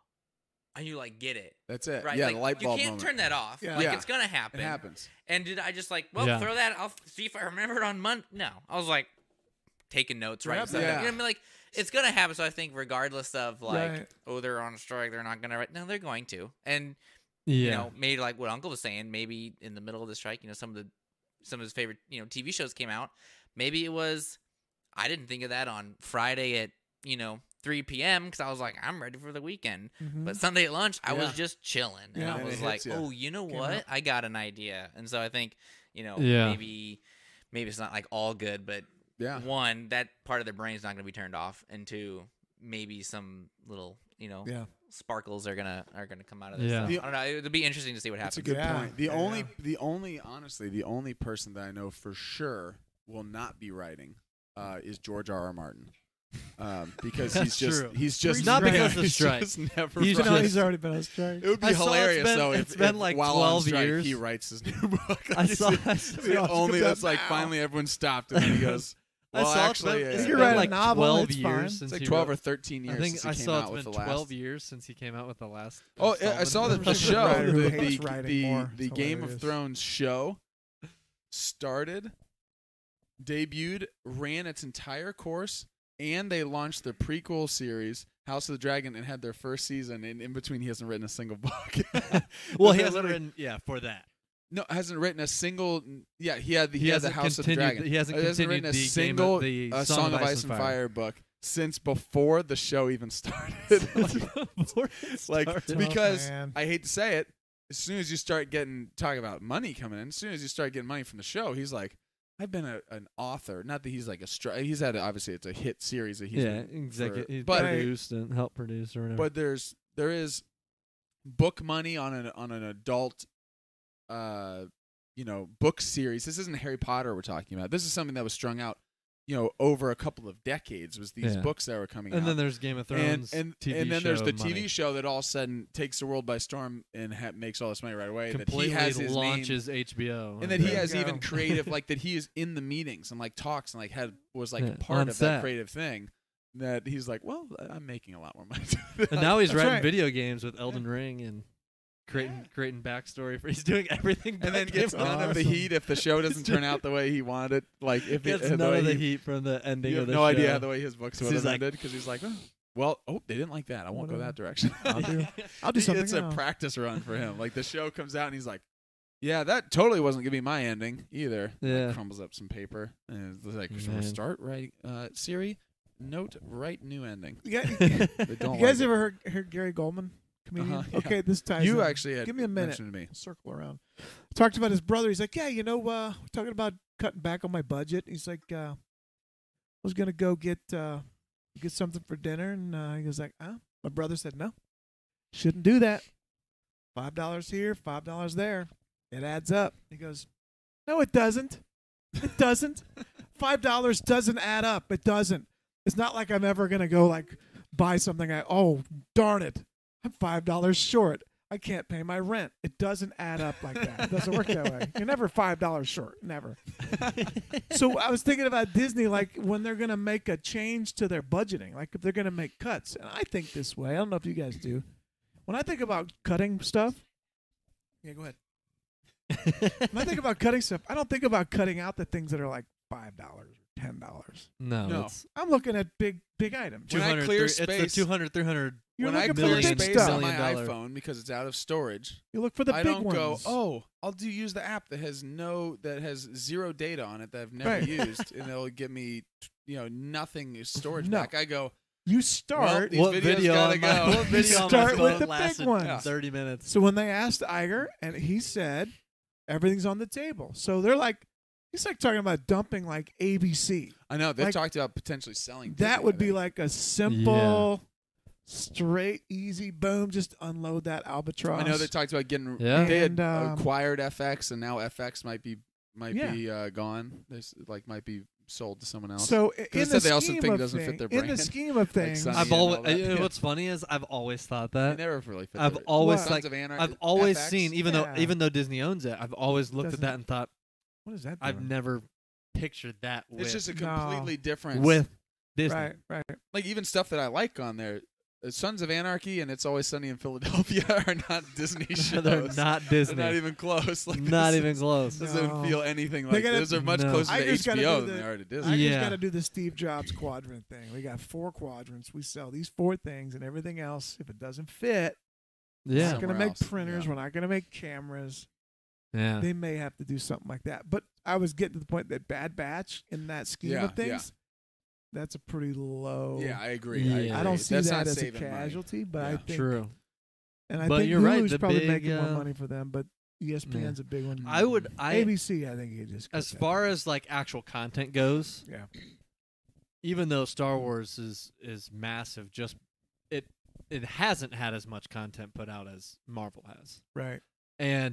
and you like get it. That's it. Right? Yeah, like, the light bulb you can't moment. turn that off. Yeah. Like Yeah. it's gonna happen. It happens. And did I just like, well, Yeah. throw that? I'll see if I remember it on Monday. No, I was like taking notes, right? Grab So, that. you know Yeah. what I mean? Like it's gonna happen. So I think regardless of like, Right. oh, they're on strike, they're not gonna write. No, they're going to. And Yeah. you know, maybe like what Uncle was saying, maybe in the middle of the strike, you know, some of the some of his favorite, you know, T V shows came out. Maybe it was I didn't think of that on Friday at, you know, three p.m. because I was like, I'm ready for the weekend. Mhm. But Sunday at lunch, I was Yeah. just chilling. And Yeah. I And was it like, hits ya. oh, you know Came what? out. I got an idea. And so I think, you know, Yeah. maybe maybe it's not like all good, but Yeah. one, that part of their brain's not going to be turned off. And two, maybe some little, you know, Yeah. sparkles are gonna are gonna come out of this. Yeah. So, The- I don't know. It'll be interesting to see what That's happens. a good Yeah. point. The Yeah. only, the only, honestly, the only person that I know for sure will not be writing uh, is George R. R. Martin, um, because he's That's just, true. he's just Not yeah, because of he's strike. just never. He's You know, writing. he's already been on strike. It would be I saw it's hilarious been- though if, it's been if like while twelve on strike, years. he writes his new book. I Like, saw. it's I the- saw- the only Come that's like now. finally everyone stopped and then he goes. I Well, saw it's actually, been, uh, it's You been write a like novel, twelve it's years fine. since it's like he twelve wrote- or thirteen years I think since he I came saw out it's with been the last. twelve years since he came out with the last. Oh, yeah, I installment saw of that the the There's a show, writer who the hates the, writing the, more. the It's Game of hilarious. Thrones show started, debuted, ran its entire course, and they launched the prequel series, House of the Dragon, and had their first season. And in between, he hasn't written a single book. Well, he That's hasn't literally- written. Yeah, for that. No, hasn't written a single. Yeah, he had the, he, He had the hasn't House of the continued Dragon. the- he hasn't Uh, continued written a the Game of- single the uh, Song of Ice and Fire. book since before the show even started. Before it like started. because man. I hate to say it, as soon as you start getting talk about money coming in, as soon as you start getting money from the show, he's like, I've been a, an author. Not that he's like a stri- he's had a, obviously it's a hit series that he's yeah, been executive. for- He's but produced and helped produce or whatever. but there's there is book money on an on an adult uh you know book series. This isn't Harry Potter we're talking about. This is something that was strung out, you know, over a couple of decades. Was these Yeah. books that were coming and out. then there's Game of and Thrones. and, T V and then there's show the T V money. show that all of a sudden takes the world by storm and ha- makes all this money right away. completely that he has his launches name, H B O. and that he There you has go. even creative, like that he is in the meetings and like talks and like had was like Yeah, a part on of set. that creative thing. That he's like, well, I'm making a lot more money. And now he's That's writing right. video games with Elden Ring and creating creating backstory for. He's doing everything. and then but gets Game of none of the awesome. heat if the show doesn't turn out the way he wanted. Like if Gets it, the none way of the he, heat from the ending you of have the no show. idea how the way his books So would he's have like- ended because he's like, oh, well, oh, they didn't like that. I won't go Whatever. that direction. I'll do. I'll do He- something It's a else. practice run for him. Like the show comes out and he's like, yeah, that totally wasn't gonna be my ending either. Yeah. Like, crumbles up some paper and it's like, should we Man. start writing? Uh, Siri, note, write new ending. You, got- They you don't guys like ever heard, heard Gary Goldman, comedian? Uh-huh, yeah. Okay, this ties You in. actually had Give me a minute. mentioned to me. Circle around. Talked about his brother. He's like, yeah, you know, uh, we're talking about cutting back on my budget. He's like, uh, I was gonna go get uh, get something for dinner, and uh, he was like, huh? My brother said, no, shouldn't do that. Five dollars here, five dollars there. It adds up. He goes, no, it doesn't. It doesn't. Five dollars doesn't add up. It doesn't. It's not like I'm ever gonna go like buy something. I oh darn it, I'm five dollars short. I can't pay my rent. It doesn't add up like that. It doesn't work that way. You're never five dollars short. Never. So I was thinking about Disney, like when they're going to make a change to their budgeting, like if they're going to make cuts. And I think this way. I don't know if you guys do. When I think about cutting stuff, yeah, go ahead. When I think about cutting stuff, I don't think about cutting out the things that are like five dollars or ten dollars. no, No. it's I'm looking at big, big items. When I 200, clear It's the space- two hundred, three hundred. You're when I looking for clear the big space stuff. on my Million dollar. iPhone because it's out of storage, You look for the I big don't ones. go, oh, I'll do use the app that has no that has zero data on it that I've never Right. used, and it'll give me, you know, nothing storage No. back. I go, You start. These What videos video gotta on my, go. what video on my Start with phone the big lasted ones. thirty minutes? So when they asked Iger, and he said everything's on the table. So they're like, he's like talking about dumping like A B C. I know they've Like, talked about potentially selling. That Disney, would I be think. like a simple, straight, easy, boom, just unload that albatross. I know they talked about getting. Yeah. They And, had um, acquired F X, and now F X might be might Yeah. be uh, gone. There's like might be sold to someone else. So i- in it the said they also scheme think it of doesn't fit thing- their in the brand. scheme of things, Sunny I've and all always. that. uh, Yeah. What's funny is I've always thought they that. never really fit. I've their, always What? like. Sons of Anarchy, I've always F X? seen, even Yeah. though even though Disney owns it, I've always looked Doesn't- at that and thought what is that? I've doing? never pictured that with It's just a No. completely different. with Disney. right, right. like even stuff that I like on there. uh, Sons of Anarchy and It's Always Sunny in Philadelphia are not Disney shows. They're not Disney. They're not even close. Like, Not this even is- close. Doesn't No. feel anything They like gotta- those are much No. closer I to just gotta H B O do than the- they are to I Disney. Yeah. just got to do the Steve Jobs quadrant thing. We got four quadrants. We sell these four things, and everything else, if it doesn't fit, we're Yeah. not going to Somewhere make else, printers. yeah. We're not going to make cameras. Yeah. They may have to do something like that. But I was getting to the point that Bad Batch, in that scheme Yeah, of things, that's a pretty low. Yeah, I agree. Yeah. I, I agree. I don't see That's that not as a saving money. casualty, but I Yeah. think True. and I But think you're right, Hulu's the probably big, making uh, more money for them, but E S P N's a big one. I would. I A B C, I think you just as cut that. far as like actual content goes, yeah, even though Star Wars is is massive, just it it hasn't had as much content put out as Marvel has, right. and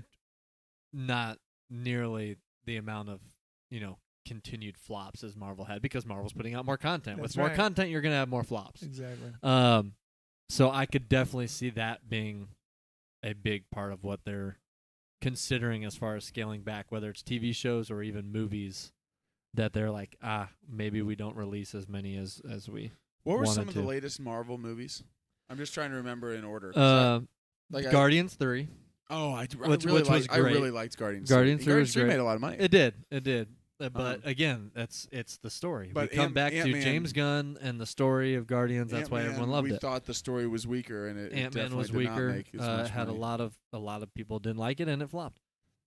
not nearly the amount of you know continued flops as Marvel had because Marvel's putting out more content. That's With more right. content, you're gonna have more flops. Exactly. Um, so I could definitely see that being a big part of what they're considering as far as scaling back, whether it's T V shows or even movies. That they're like, ah, maybe we don't release as many as as we. What were some wanted of the to. latest Marvel movies? I'm just trying to remember in order. 'cause I- Uh, like I- Guardians three. oh, I, I which- really which was liked, I great. really liked Guardians. Guardians three. three Guardians was three great. made a lot of money. It did, it did. Uh, but Um, again, that's it's the story. but we come Ant- back Ant-Man- to James Gunn and the story of Guardians. That's why Ant-Man, everyone loved we it. thought the story was weaker, and it, it Ant Man definitely was did not weaker. make as Uh, much had money. a lot of a lot of people didn't like it, and it flopped.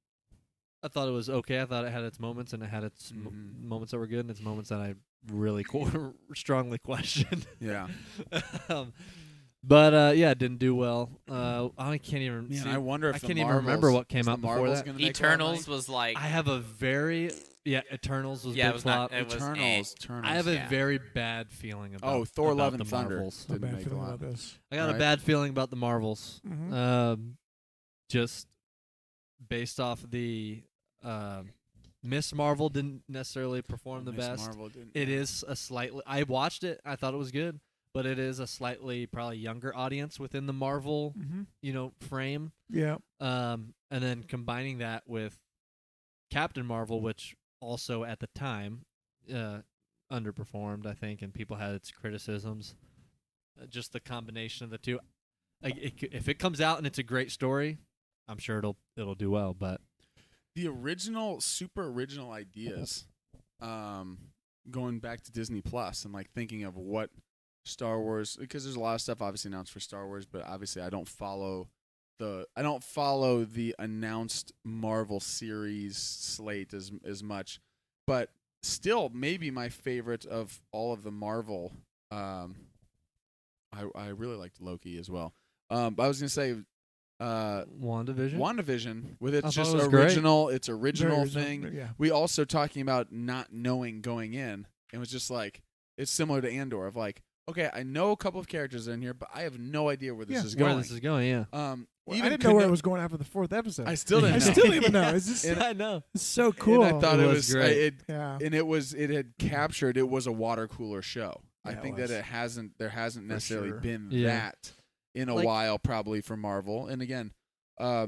I thought it was okay. I thought it had its moments, and it had its mo- Mhm. moments that were good, and its moments that I really qu- strongly questioned. Yeah, um, but uh, yeah, it didn't do well. Uh, I can't even. man, see, I wonder if I the can't even Marvels- remember what came is the out before Marvels that. gonna make a lot of Eternals money? was like I have a very yeah. Eternals was Yeah, big it was not- flop. it was Eternals, eh. Eternals. I have a yeah. very bad feeling about. oh, Thor: about Love the and Thunder Marvels. No didn't bad make a feeling lot. about this. I got a Right. bad feeling about the Marvels. Mhm. Um, just based off the um Miss Marvel didn't necessarily perform the Miss best. Marvel didn't- It is a slightly. I watched it. I thought it was good, but it is a slightly probably younger audience within the Marvel, Mhm. you know, frame. Yeah. Um, and then combining that with Captain Marvel, which also at the time uh, underperformed, I think, and people had its criticisms. Uh, just the combination of the two. Like, it, c- if it comes out and it's a great story, I'm sure it'll it'll do well. But the original, super original ideas, um, going back to Disney Plus and like thinking of what Star Wars, because there's a lot of stuff obviously announced for Star Wars, but obviously I don't follow the I don't follow the announced Marvel series slate as as much, but still maybe my favorite of all of the Marvel. Um, I I really liked Loki as well. Um, but I was gonna say, uh, WandaVision. WandaVision with I its thought just it was great. original, its original Very thing. original, Yeah. We also talking about not knowing going in. It was just like it's similar to Andor of like, okay, I know a couple of characters in here, but I have no idea where this Yeah, is where going. this is going, yeah. um, Well, even I didn't know where it conno- was going after the fourth episode. I still didn't I know. still don't even know. It's just And- I know. it's so cool. And I thought It it, was was, great. it, yeah. and it was it had captured. It was a water cooler show. I Yeah, it think was. that it hasn't. There hasn't For necessarily sure. been Yeah. that in a Like- while, probably for Marvel. And again, uh,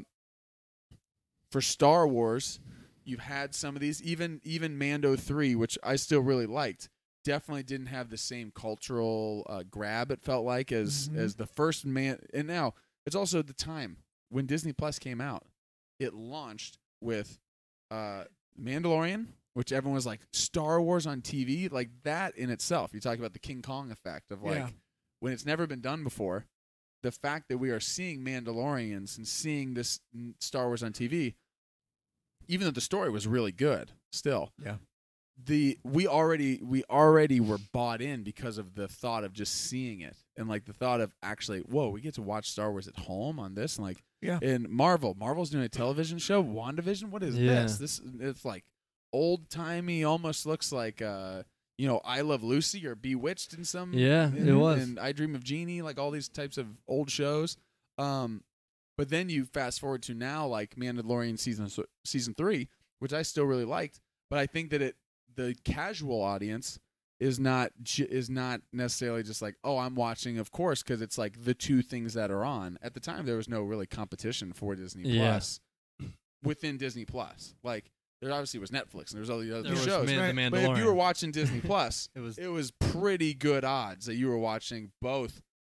for Star Wars, you've had some of these. Even even Mando three, which I still really liked, definitely didn't have the same cultural uh, grab. It felt like as Mhm. as the first man. And now it's also the time when Disney Plus came out. It launched with uh, Mandalorian, which everyone was like, Star Wars on T V, like that in itself. You talk about the King Kong effect of like Yeah. when it's never been done before. The fact that we are seeing Mandalorians and seeing this n- Star Wars on T V, even though the story was really good, still, Yeah. the we already we already were bought in because of the thought of just seeing it and like the thought of actually, whoa, we get to watch Star Wars at home on this, and like Yeah. in Marvel, Marvel's doing a television show, WandaVision. What is Yeah. this? This it's like old timey, almost looks like uh you know, I Love Lucy or Bewitched in some Yeah, in- it was. and I Dream of Jeannie, like all these types of old shows. Um, but then you fast forward to now, like Mandalorian season season three, which I still really liked, but I think that it the casual audience is not j- is not necessarily just like, oh, I'm watching, of course, because it's like the two things that are on. At the time, there was no really competition for Disney Yeah. Plus within Disney Plus. Like there obviously was Netflix and there was all the other There was shows. Man- the But if you were Mandalorian. watching Disney Plus, It was it was pretty good odds that you were watching both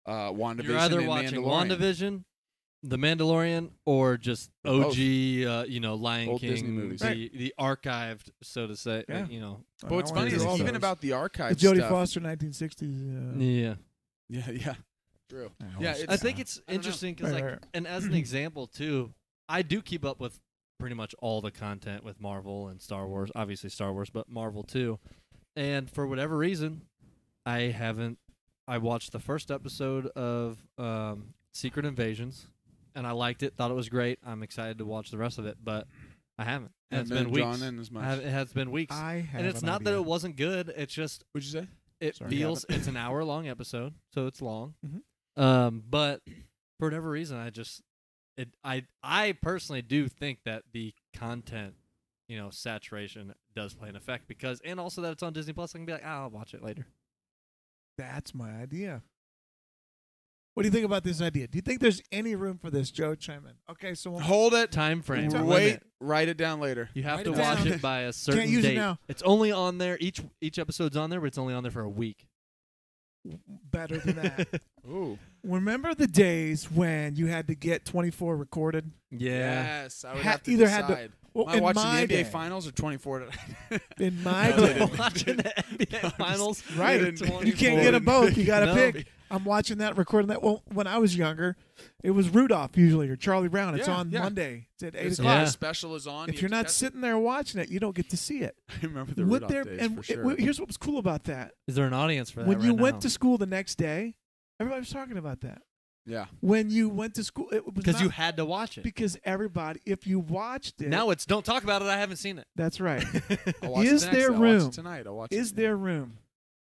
uh, WandaVision You're either and watching Mandalorian. WandaVision, The Mandalorian, or just Both. O G, uh, you know, Lion Old King, Disney movies. the Right. the archived, so to say. uh, Yeah. you know, Oh, But what's I funny wanna is do all even those. about the the archive Jodie stuff. Foster nineteen sixties. Uh, yeah. Yeah, yeah. True. I Yeah, always- it's- I think it's I don't know. interesting because, Right, like, right. and as an example too, I do keep up with pretty much all the content with Marvel and Star Wars. Obviously Star Wars, but Marvel too. And for whatever reason, I haven't. I watched the first episode of um, Secret Invasions, and I liked it. Thought it was great. I'm excited to watch the rest of it, but I haven't. And it's Haven't been drawn weeks. in as much. I have- it has been weeks, I have and it's an not that idea. it wasn't good. It's just What'd you say? it Sorry, feels it's an hour long episode, so it's long. Mhm. Um, but for whatever reason, I just it I I personally do think that the content, you know, saturation does play an effect because, and also that it's on Disney Plus. I can be like, ah, I'll watch it later. That's my idea. What do you think about this idea? Do you think there's any room for this, Joe? Chime in. Okay, so we'll, Hold it. Time frame. Wait, Wait. limit. Write it down later. You have Write to it watch down. it by a certain use it date. now. It's only on there. Each each episode's on there, but it's only on there for a week. better than that. Ooh. Remember the days when you had to get twenty-four recorded? Yeah. Yes, I would Ha- have to either had to- decide. Well, Am I in watching the my N B A day- Finals or twenty-four? To In my No, I day, didn't. Watching the N B A I'm just- Finals. right? didn't- You can't get them both. You got to No. pick. I'm watching that, recording that. Well, when I was younger, it was Rudolph usually or Charlie Brown. It's Yeah, on yeah. Monday. It's at eight It's o'clock. Yeah. when the special is on. If you you're have to not catch it. sitting there watching it, you don't get to see it. I remember the Would Rudolph there? days and for it- sure. w- here's what was cool about that: Is there an audience for that when right you now? went to school the next day, everybody was talking about that. yeah. When you went to school, it was Because not- you had to watch it. because everybody, if you watched it, Now it's don't talk about it. I haven't seen it. that's right. I'll watch Is it next there day. I'll watch room? it tonight? I'll watch Is it. there room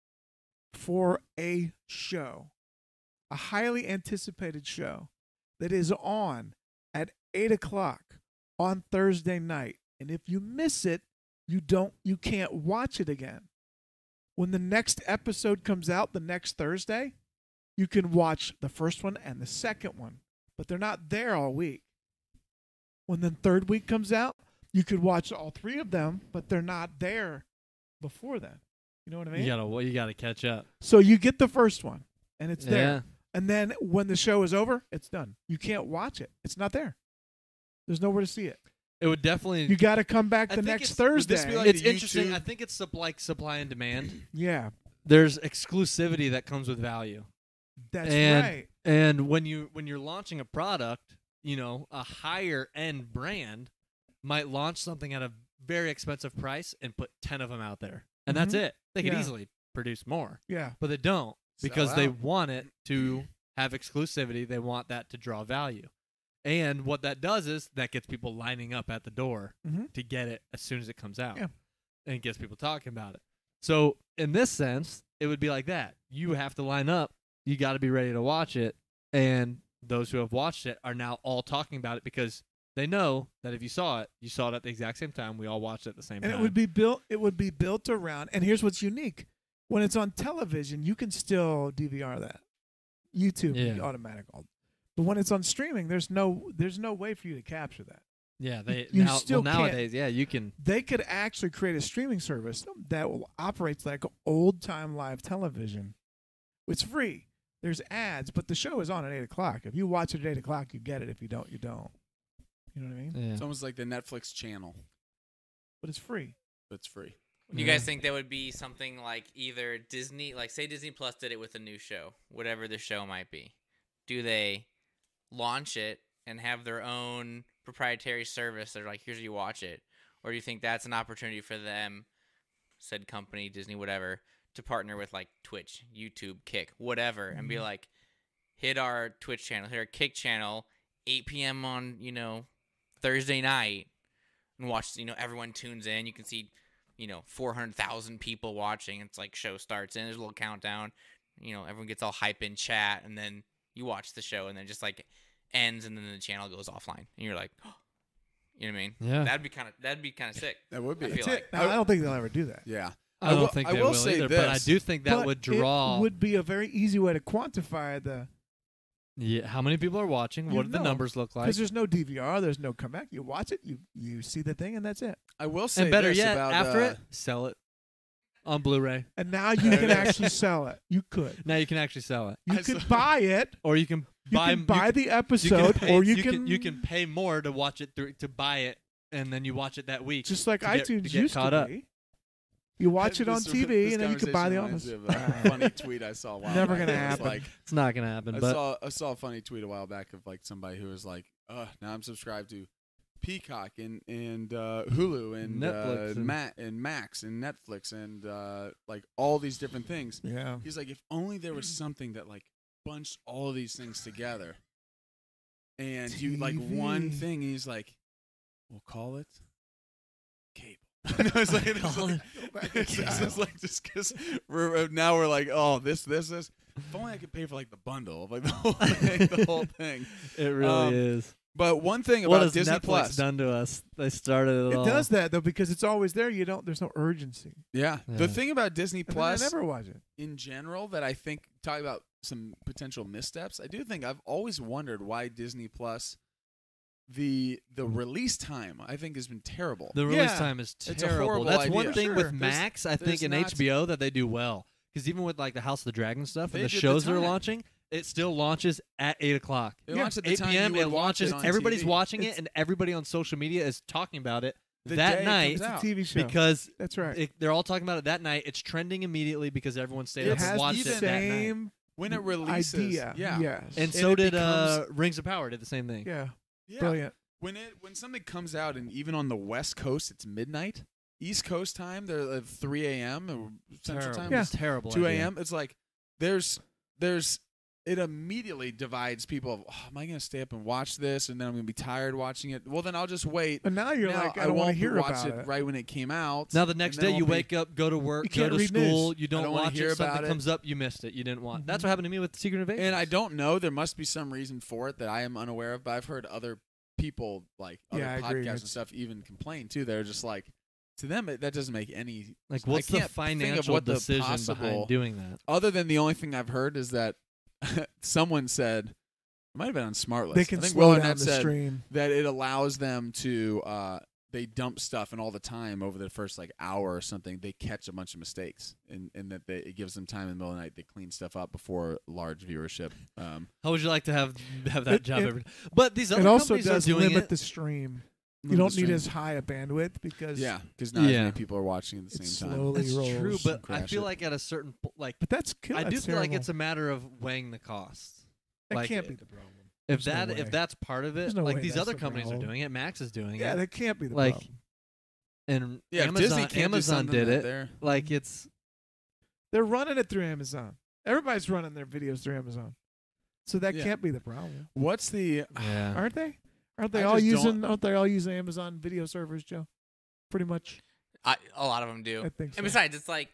for a show, a highly anticipated show that is on at eight o'clock on Thursday night, and if you miss it, you don't, you can't watch it again. When the next episode comes out the next Thursday, you can watch the first one and the second one, but they're not there all week. When the third week comes out, you could watch all three of them, but they're not there before then. You know what I mean? You gotta well, you gotta catch up. So you get the first one, and it's there. Yeah. And then when the show is over, it's done. You can't watch it. It's not there. There's nowhere to see it. It would definitely. You got to come back I the think next it's- would this Thursday. be like it's the interesting. YouTube- I think it's sup- like supply and demand. yeah, There's exclusivity that comes with value. that's And- right. And when you when you're launching a product, you know, a higher end brand might launch something at a very expensive price and put ten of them out there. And that's Mhm. it. They could Yeah. easily produce more, Yeah, but they don't Sell because they out. want it to have exclusivity. They want that to draw value. And what that does is that gets people lining up at the door Mhm. to get it as soon as it comes out. Yeah. And it gets people talking about it. So in this sense, it would be like that. You have to line up. You got to be ready to watch it. And those who have watched it are now all talking about it because they know that if you saw it, you saw it at the exact same time. We all watched it at the same and time. it would be built. It would be built around. And here's what's unique: when it's on television, you can still D V R that. YouTube, Yeah. automatic. all- But when it's on streaming, there's no there's no way for you to capture that. yeah, they you now, still well, can't- nowadays, yeah, you can. They could actually create a streaming service that will operates like old time live television. It's free. There's ads, but the show is on at eight o'clock. If you watch it at eight o'clock, you get it. If you don't, you don't. You know what I mean? Yeah. It's almost like the Netflix channel, But it's free. but it's free. Do you Yeah. guys think that would be something like either Disney, like say Disney Plus did it with a new show, whatever the show might be? Do they launch it and have their own proprietary service? They're like, here's how you watch it. Or do you think that's an opportunity for them, said company, Disney, whatever, to partner with like Twitch, YouTube, Kick, whatever, and be Mhm. like, hit our Twitch channel, hit our Kick channel, eight p.m. on, you know, Thursday night, and watch, you know, everyone tunes in. You can see, you know, four hundred thousand people watching. It's like show starts in. There's a little countdown. You know, everyone gets all hype in chat, and then you watch the show, and then just like ends, and then the channel goes offline, and you're like, oh. You know what I mean? Yeah. That'd be kind of that'd be kind of sick. That would be. I feel That's like. it. Now, I don't think they'll ever do that. Yeah. I don't will- think I they will will say either, but I this. do think that But would draw. It would be a very easy way to quantify the yeah, how many people are watching? You What do the know, numbers look like? because there's no D V R, there's no comeback. You watch it, you you see the thing, and that's it. I will say And better this yet, about, after uh, it, sell it on Blu-ray. and now you can actually sell it. You could. Now you can actually sell it, You I could saw- buy it. or you can You buy can buy you, the you episode, can pay, or you, you can, you can pay more to watch it through to buy it, and then you watch it that week. just like to get- iTunes to get used caught to up. be. You watch it on This- T V, this and then you can buy The conversation Office. reminds me of a funny tweet I saw a while Never back. gonna It was happen. Like, It's not gonna happen. I But saw I saw a funny tweet a while back of like somebody who was like, "Uh, now I'm subscribed to Peacock and and uh, Hulu and Netflix uh, and- Ma- and Max and Netflix and uh, like all these different things." Yeah. He's like, if only there was something that like bunched all of these things together, and you like one T V. thing. And he's like, "We'll call it cable." And I was like, it's Call like, it it's, it's just like just because we're now we're like, oh, this, this, this. If only I could pay for like the bundle, of, like the whole thing, the whole thing. it really Um, is. But one thing What about has Disney Netflix Plus, done to us? They started it, It all. does that though because it's always there. You don't. There's no urgency. yeah, the Yeah. thing about Disney And then Plus I never watch it. in general that I think talk about some potential missteps. I do think I've always wondered why Disney Plus, the the release time I think has been terrible. The release Yeah. time is a terrible. horrible That's one idea. thing Sure. with There's- Max, I think, there's and not- H B O that they do well. Because even with like the House of the Dragon stuff They and the did the shows they're time. launching, it still launches at eight o'clock. It Yeah. launched at the eight time p.m. you It would watch launches. it on Everybody's T V. watching It's- it, and everybody on social media is talking about it The that day it night comes It's a out. T V show. because That's right. it, they're all talking about it that night. It's trending immediately because everyone stayed It up has and the watched even- it that night. same when it releases. idea. Yeah, Yes. And And so it did becomes- uh, Rings of Power. Did the same thing. yeah. yeah. Brilliant. When it when something comes out and even on the West Coast it's midnight, East Coast time they're at three a.m. or Central Terrible. time Yeah. It's terrible. two idea. a.m. It's like there's there's it immediately divides people. Of, oh, am I going to stay up and watch this, and then I'm going to be tired watching it? Well, then I'll just wait. But now you're Now, like, I don't want won't to hear watch about it, it. right when it came out. Now the next and then day I you won't be- wake up, go to work, You go can't to read school. news. You don't, don't wanna watch hear it. Something about it. comes up, you missed it. You didn't watch. That's Mhm. what happened to me with Secret Invasion. And I don't know. There must be some reason for it that I am unaware of. But I've heard other people, like other Yeah, I podcasts agree. and It's- stuff, even complain too. They're just like, to them, it, that doesn't make any. like, I what's the can't think of financial what the decision possible- behind doing that? Other than the only thing I've heard is that someone said, it might have been on SmartList. They can I think slow Will down Arnett the said stream. that it allows them to. Uh, they dump stuff, and all the time over the first like hour or something, they catch a bunch of mistakes, and, and that they, it gives them time in the middle of the night. They clean stuff up before large viewership. Um, How would you like to have have that It- job it- every day? But these other It also companies are does doing limit it. the stream. You limit don't the need stream. as high a bandwidth because Yeah, because not as Yeah. many people are watching at the it same time. slowly That's rolls. true, but I crash feel it. like at a certain po- like But that's kill. I do that's feel like terrible. it's a matter of weighing the costs. that like, can't be the problem. If There's no that way. if that's part of it, There's no like way these that's other the companies are problem. doing it, Max is doing Yeah, it, that can't be the like, problem. and Yeah, if Amazon Disney can't do Amazon something did that it. they're- Like it's They're running it through Amazon. Everybody's running their videos through Amazon, so that Yeah. can't be the problem, What's the? yeah. aren't they? Aren't they I all just using? don't- Aren't they all using Amazon video servers, Joe? Pretty much. I, a lot of them do. I think so. And besides, it's like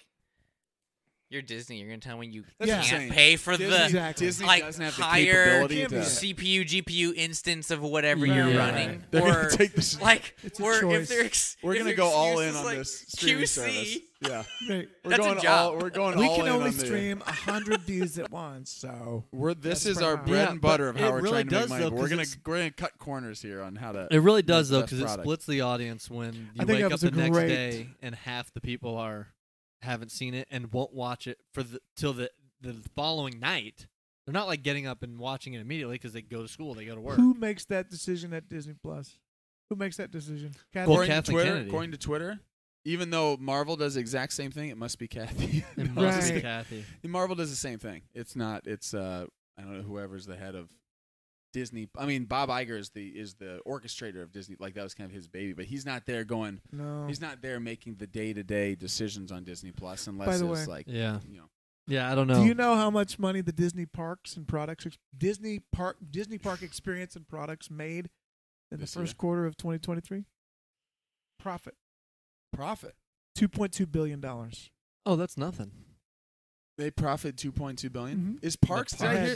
you're Disney. You're gonna tell me you That's Yeah. what I'm can't saying. pay for Disney, the Exactly. Disney like doesn't have the higher capability Can't be to. that. C P U, G P U instance of whatever Yeah. you're Right. running, They're or gonna take this. like, It's a or choice. if they're ex- We're if gonna your go all excuse in is on like this streaming Q service. C, Yeah, Right. we're That's a going job. all. We're going We all can in only on the- stream a hundred views at once, so We're this That's is our per bread hour. and Yeah, butter of but how it we're really trying to make does, money. though, but we're 'cause gonna it's- we're gonna cut corners here on how to. It really does the though, best because it product. splits the audience when you I think wake that up was the a next great- day and half the people are haven't seen it and won't watch it for the till the the following night. They're not like getting up and watching it immediately because they go to school, they go to work. who makes that decision at Disney Plus? Who makes that decision? Kathy? Well, according to Kathleen Twitter, Kennedy. according to Twitter, even though Marvel does the exact same thing, it must be Kathy. It No, must it's- be Right. Kathy. Marvel does the same thing. It's not. It's uh. I don't know whoever's the head of Disney. I mean, Bob Iger is the is the orchestrator of Disney. Like that was kind of his baby, but he's not there going. No. He's not there making the day to day decisions on Disney Plus unless the it's way- like Yeah, you know. yeah. I don't know. Do you know how much money the Disney parks and products, ex- Disney park, Disney park experience and products made in This the first year? quarter of twenty twenty-three? Profit, Profit. two point two billion dollars. oh, that's nothing. They profit two point two billion. Mhm. Is parks? Did I parks- hear?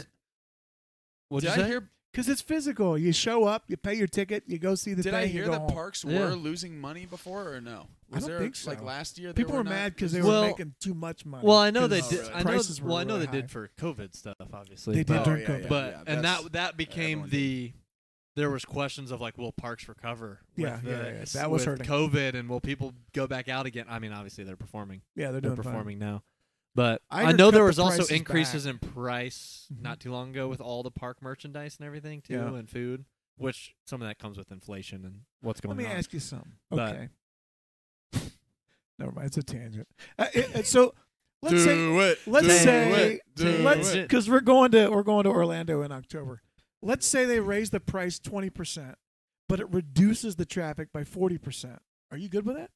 What'd did you I say? hear? Because it's physical. You show up, you pay your ticket, you go see the Did thing. I you hear go that home. parks Yeah. were losing money before or no? I Was don't there think so. like last year? They People were not- mad because they Well- were making too much money. Well, I know they 'cause did. really? I know. prices were Well, I know really they did high. for COVID stuff, obviously. They did but, during Oh, yeah, COVID. yeah, but yeah, and that's- that that became everyone the there was questions of like, will parks recover? Yeah, with yeah, the, yeah, that was with hurting. COVID, and will people go back out again? I mean, obviously they're performing. Yeah, they're They're doing fine. performing now. But I I, heard know cut there the was also prices increases back. in price Mhm. not too long ago with all the park merchandise and everything too, Yeah. and food, which some of that comes with inflation and what's Let going me on. ask you something. But- Okay. Never mind. It's a tangent. Uh, it, it- so let's do say it. let's do say- it, do let's it. because we're going to we're going to Orlando in October. Let's say they raise the price twenty percent, but it reduces the traffic by forty percent. Are you good with that?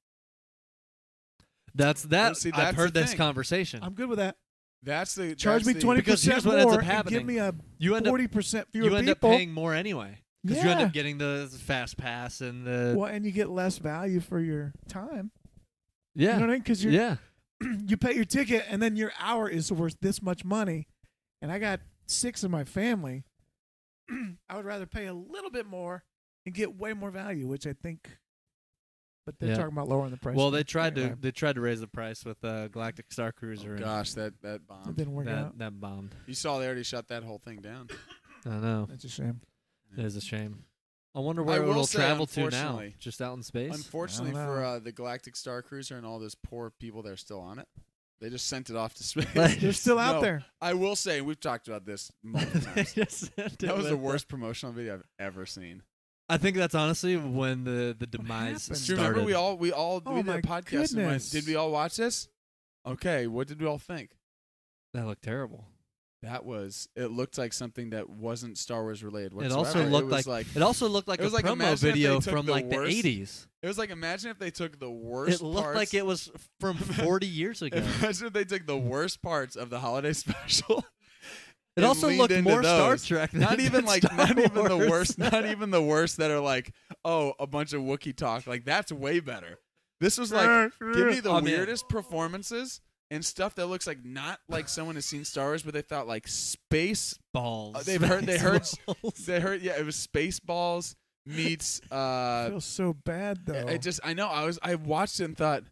That's that. see, I've that's heard the this thing. conversation. I'm good with that. That's the Charge that's me the- twenty Because here's percent what ends more up and happening. give me a you end up forty percent fewer you end people. up paying more anyway because yeah. you end up getting the fast pass and the well, and you get less value for your time. yeah You know what I mean? Because you yeah you pay your ticket and then your hour is worth this much money, and I got six in my family. I would rather pay a little bit more and get way more value, which I think. But they're Yeah. talking about lowering the price. Well, they tried Anyway, to they tried to raise the price with uh, Galactic Star Cruiser. Oh, and gosh, that that It bomb. didn't work that out. that bombed. You saw they already shut that whole thing down. I know That's a shame. it is a shame. I wonder I where will it'll say, travel to now. unfortunately- Just out in space. Unfortunately I don't for know. uh, the Galactic Star Cruiser and all those poor people that are still on it, they just sent it off to space. They're still out No, there. I will say, we've talked about this multiple times. Just sent it That was the with worst promotional video I've ever seen. I think that's honestly when the the demise happened? Do you started. remember we all we all Oh we did my a podcast and went, goodness. did we all watch this? Okay, what did we all think? that looked terrible. That was it looked like something that wasn't Star Wars related It whatsoever. also looked was like, it also looked like it was a like, promo imagine if they video took from the like worst- the eighties. it was like imagine if they took the worst It looked parts, like it was from forty years ago. imagine if they took the worst parts of the holiday special. It and also leaned looked into more Star those. Trek. Than Not even like Star not even the Wars. worst, not even the worst that are like, oh, a bunch of Wookiee talk. Like that's way better. This was like give me the Oh, man. weirdest performances and stuff that looks like not like someone has seen Star Wars, but they thought like space. balls. Uh, they've heard- they heard- Balls. They heard, yeah, it was Spaceballs meets. I uh feel so bad though. I just, I know, I was, I watched it and thought,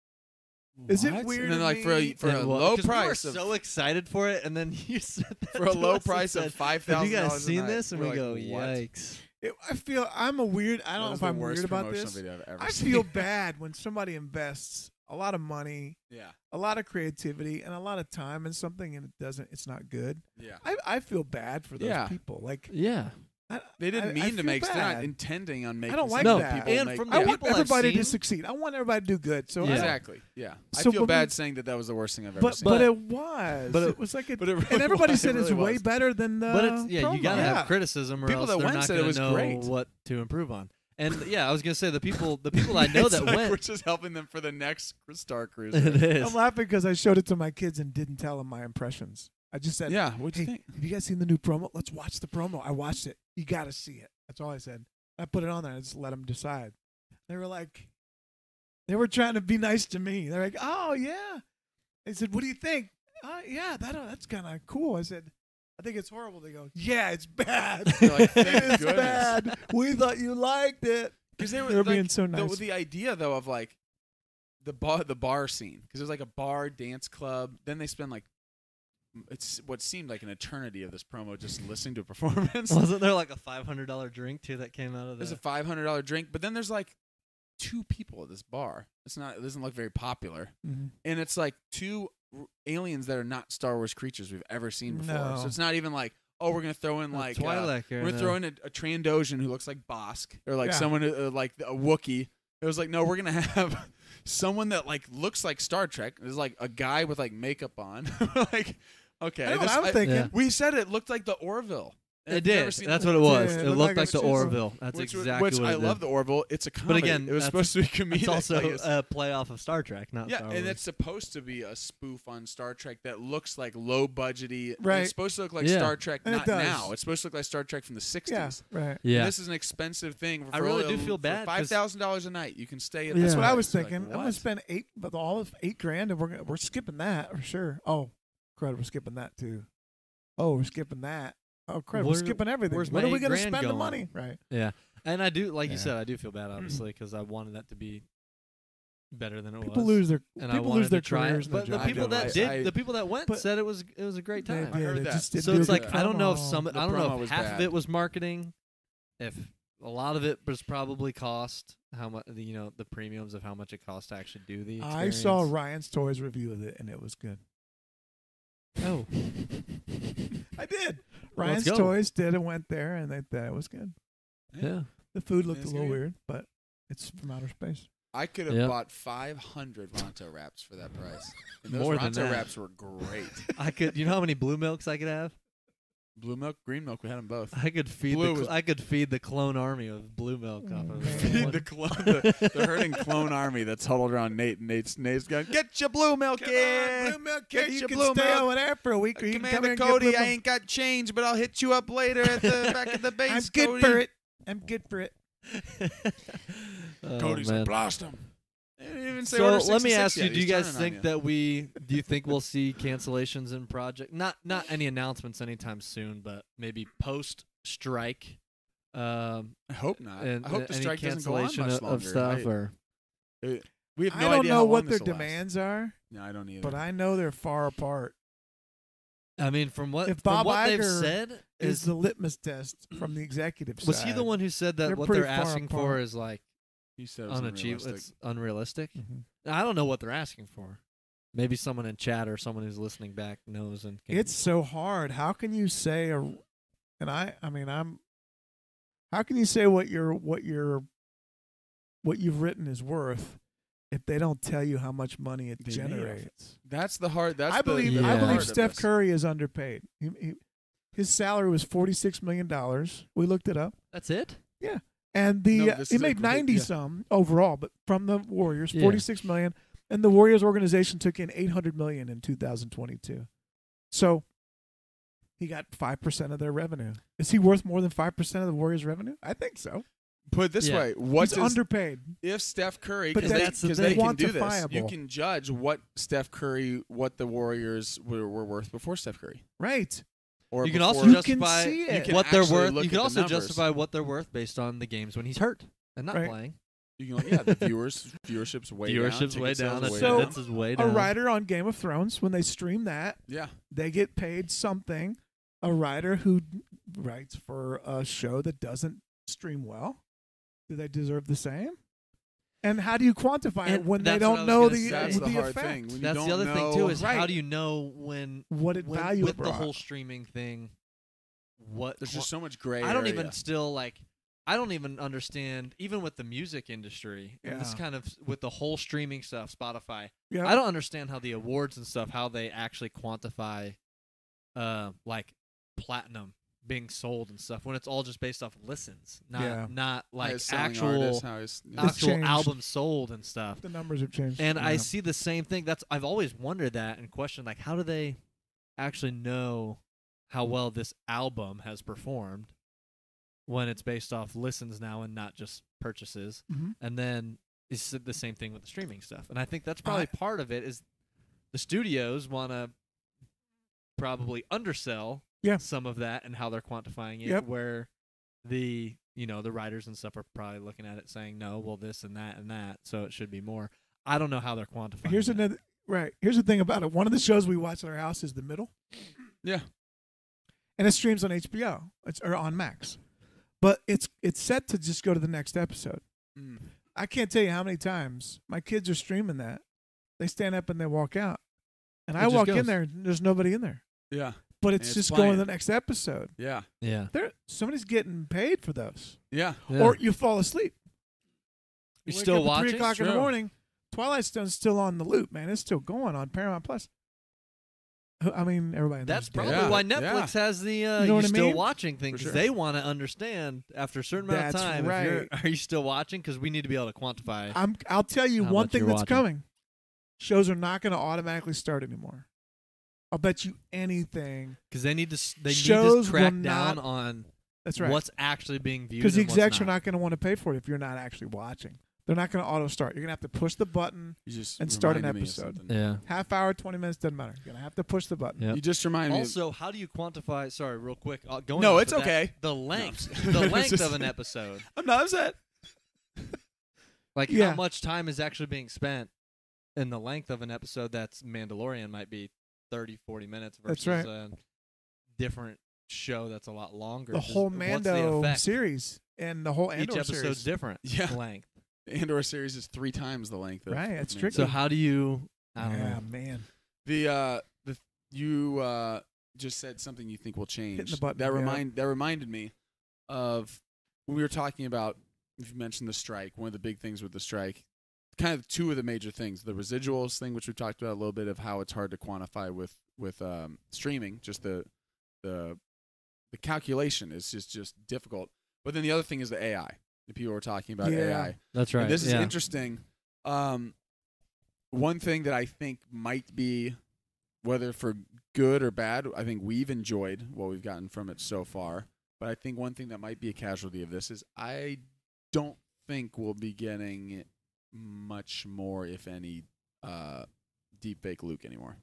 Is it what? weird And then to like for a me- for It a was- low 'cause we were price of so excited for it, and then you said that for a to low us and price said, of five Have thousand you dollars. guys seen this? And we go, yikes. It- I feel I'm a weird. I don't know if I'm weird about this. Video I've ever I seen. feel bad when somebody invests a lot of money, Yeah, a lot of creativity, and a lot of time in something, and it doesn't. It's not good. yeah. I I feel bad for those Yeah. people. Like Yeah. I, They didn't I- mean I to feel make. They're not bad. intending on making. don't like some that. people And make- from I the yeah. want people I've everybody to seen- succeed. I want everybody to do good. So Yeah. I- Exactly. Yeah. So, I feel but bad we- saying that that was the worst thing I've ever but seen. but But- it was. but it, it- was like it, but it really and everybody was. said It it's really way was. better than the. But it's yeah, you promo. gotta Yeah. have criticism, or People else that they're went not said it gonna was know great. what to improve on. And yeah, I was gonna say the people, the people I know It's that like went. we're just helping them for the next Star Cruiser. It is. I'm laughing because I showed it to my kids and didn't tell them my impressions. I just said, Yeah. What'd you "Hey, think? have you guys seen the new promo? Let's watch the promo." I watched it. You got to see it. That's all I said. I put it on there and I just let them decide. They were like, they were trying to be nice to me. They're like, "Oh yeah." I said, "What do you think?" Uh, yeah, that uh, that's kind of cool. I said, "I think it's horrible." They go, "Yeah, it's bad. You're like, "Thank it's goodness." bad. We thought you liked it." Because they were, They were like, being so the, nice. the idea though of like the bar the bar scene because it was like a bar dance club. Then they spend like it's what seemed like an eternity of this promo just listening to a performance. Wasn't there like a five hundred dollar drink too that came out of There's a that? five hundred dollar drink, but then there's like two people at this bar. It's not. It doesn't look very popular, Mhm. and it's like two r- aliens that are not Star Wars creatures we've ever seen before. No. So it's not even like, oh, we're gonna throw in Oh, like uh, Twi'lek. we're gonna throw in a, a Trandoshan who looks like Bosk or like Yeah. someone uh, like a Wookiee. It was like, no, we're gonna have someone that like looks like Star Trek. There's like a guy with like makeup on. Like, okay, I know what this- I was I- thinking. Yeah. we said it looked like the Orville. It I've never did. seen That's the- what it was. Yeah, it it looked looked like like a the shit show. Orville. That's which, exactly which what I it love did. the Orville. It's a comedy. But again, it was that's- supposed to be comedic. It's also like, it's- a play off of Star Trek, not yeah, Star and Wars. it's supposed to be a spoof on Star Trek that looks like low budgety. Right. It's supposed to look like Yeah. Star Trek, And it not does. now. It's supposed to look like Star Trek from the sixties. Yeah, right. yeah. This is an expensive thing. For I really only do a- feel for bad 'cause- Five thousand dollars a night, you can stay at. Yeah. this That's what I place. was Like, thinking. I'm what? gonna spend eight, but all of eight grand, and we're gonna, we're skipping that for sure. Oh, crud, we're skipping that too. Oh, we're skipping that. Oh, crud, we're Where- skipping everything. where's When my are we eight gonna grand spend the going? money? Right. Yeah, and I do, like you Yeah. said, I do feel bad, obviously, because I wanted that to be better than it People was. lose their and I people wanted lose their to try careers. it. and their But the jobs. people I that know. did, I- I- the people that went, But- said it was it was a great They time. did. heard It that. just didn't So do a it's good like I don't know if promo. some The I don't know promo if was half bad. of it was marketing, if a lot of it was probably cost, how much you know the premiums of how much it costs to actually do the I experience. saw Ryan's Toys review of it, and it was good. Oh, I did. Well, let's Ryan's go. Toys did and went there, and they thought it was good. yeah. The food looked It's a little good. weird, but it's from outer space. I could have Yep. bought five hundred Ronto wraps for that price. And those More than Ronto that. wraps were great. I could. You know how many blue milks I could have? Blue milk, green milk, we had them both. I could feed Blue the. was- Cl- I could feed the clone army with blue milk off of it. Feed the clone, the, the herding clone army that's huddled around Nate, and Nate's, Nate's going, get your blue milk Come in. on, Blue Milk Get Kid, you your can Blue stay Milk. over there for a week, or you can come Commander here and get Cody, Blue I Milk. ain't got change, but I'll hit you up later at the back of the base. I'm good Cody. for it. I'm good for it. Oh, Cody's man. like, blast him. They didn't even say So order let me sixty-six ask you: yet. Do you He's guys turning on think you. that we? Do you think we'll see cancellations in project? Not not any announcements anytime soon, but maybe post strike. Um, I hope not. and I hope uh, the any strike doesn't go on cancellation much of, longer. of stuff, I- or it- we have no I don't idea know how what long their this will last. demands are, No, I don't either. but I know they're far apart. I mean, from what If from Bob what they've Iger said, Is is the litmus test from the executive was side. he the one who said that They're what pretty they're far asking for apart. is like he said it was unachievable? unrealistic. It's unrealistic. Mhm. I don't know what they're asking for. Maybe someone in chat or someone who's listening back knows and can It's so hard. How can you say a? And I, I mean, I'm. How can you say what your what your what you've written is worth if they don't tell you how much money it They may have. generates? That's the hard. That's I the, believe the Yeah. I hard believe of Steph this. Curry is underpaid. He, he, his salary was forty six million dollars. We looked it up, That's it. and the No, uh, this he is a made great- ninety yeah. some overall, but from the Warriors, Yeah. forty six million, and the Warriors organization took in eight hundred million in two thousand twenty two. So he got five percent of their revenue. Is he worth more than five percent of the Warriors' revenue? I think so. Put it this Yeah. way: what He's does underpaid. if Steph Curry? But Because they, that's the 'cause they thing. can do this. You Quantifiable. can judge what Steph Curry, what the Warriors were, were worth before Steph Curry, Right. or You can before- also You can justify see it. You can what they're actually worth. look You at can the also numbers. justify what they're worth based on the games when he's hurt and not Right. playing. You can, yeah, the viewers viewership's way down. Viewership's ticket way sales down. are way So- down. Attendance is way A down. writer on Game of Thrones, when they stream that, Yeah, they get paid something. A writer who writes for a show that doesn't stream well, do they deserve the same? And how do you quantify it And when they that's what I don't was know gonna the, say. that's the, the hard effect? thing. When you That's don't the other thing know- too. Is how Right. do you know when What it when- value it with the brought. whole streaming thing? What There's qua- just so much gray. I don't area. even still like. I don't even understand, even with the music industry, and this Yeah. kind of with the whole streaming stuff, Spotify. Yeah. I don't understand how the awards and stuff, how they actually quantify, uh, like platinum being sold and stuff when it's all just based off of listens, not Yeah. not How like he's selling actual artists, how he's- yeah. It's actual changed. albums sold and stuff. The numbers have changed. And I Yeah. see the same thing. That's I've always wondered that and questioned like how do they actually know how well this album has performed when it's based off listens now and not just purchases. Mhm. And then it's the same thing with the streaming stuff. And I think that's probably I- part of it is the studios want to probably undersell Yeah. some of that and how they're quantifying it Yep. where the you know the writers and stuff are probably looking at it saying no, well this and that and that, so it should be more. I don't know how they're quantifying. Here's that. another right. Here's the thing about it. One of the shows we watch at our house is The Middle. Yeah. And it streams on H B O. It's or on Max. But it's it's set to just go to the next episode. Mm. I can't tell you how many times my kids are streaming that. They stand up and they walk out. And It I just walk goes. in there and there's nobody in there. Yeah, But And it's it's just going to playing. the next episode. yeah, Yeah. There somebody's getting paid for those. yeah. Or you fall asleep. You're wake still up at watching? Three o'clock in the True. morning. Twilight Stone's still on the loop, man. It's still going on Paramount Plus. Who- I mean, everybody. That's knows probably Dave. Yeah, why yeah. Netflix has the uh, You know you're what I still mean? watching thing For because sure. they want to understand after a certain amount That's of time. If you're, right. are you still watching? Because we need to be able to quantify. I'm. I'll tell you How one much thing you're that's watching. coming. Shows are not going to automatically start anymore. I'll bet you anything. Because they need to s- they need Shows to crack will down not- on That's right. what's actually being viewed. Because the and what's execs are not. not going to want to pay for it if you're not actually watching. They're not going to auto start. You're going to have to push the button. You just And start an reminded me of episode. something. Yeah. Half hour, twenty minutes doesn't matter. You're going to have to push the button. Yep. You just reminded me. of- Also, how do you quantify? Sorry, real quick. Uh, going No, off it's of that, okay. The length, No. the It's length just- of an episode. I'm not upset. Like Yeah. how much time is actually being spent in the length of an episode that's Mandalorian might be thirty, forty minutes versus That's right. a different show that's a lot longer. The Just whole what's the Mando effect? series and the whole Each Andor episode's series. different Yeah. length. The Andor series is three times the length. Of Right, it's of tricky. So how do you? I don't Yeah, know. man. The uh the you uh just said something you think will change. the button, that yeah. remind that reminded me of when we were talking about, if you mentioned the strike, one of the big things with the strike, kind of two of the major things, the residuals thing, which we talked about a little bit, of how it's hard to quantify with with um streaming, just the the the calculation is just just difficult. But then the other thing is the A I. The people were talking about A Yeah. I. That's right. And this is yeah. interesting. Um, one thing that I think might be, whether for good or bad, I think we've enjoyed what we've gotten from it so far. But I think one thing that might be a casualty of this is I don't think we'll be getting much more, if any, uh, deepfake Luke anymore.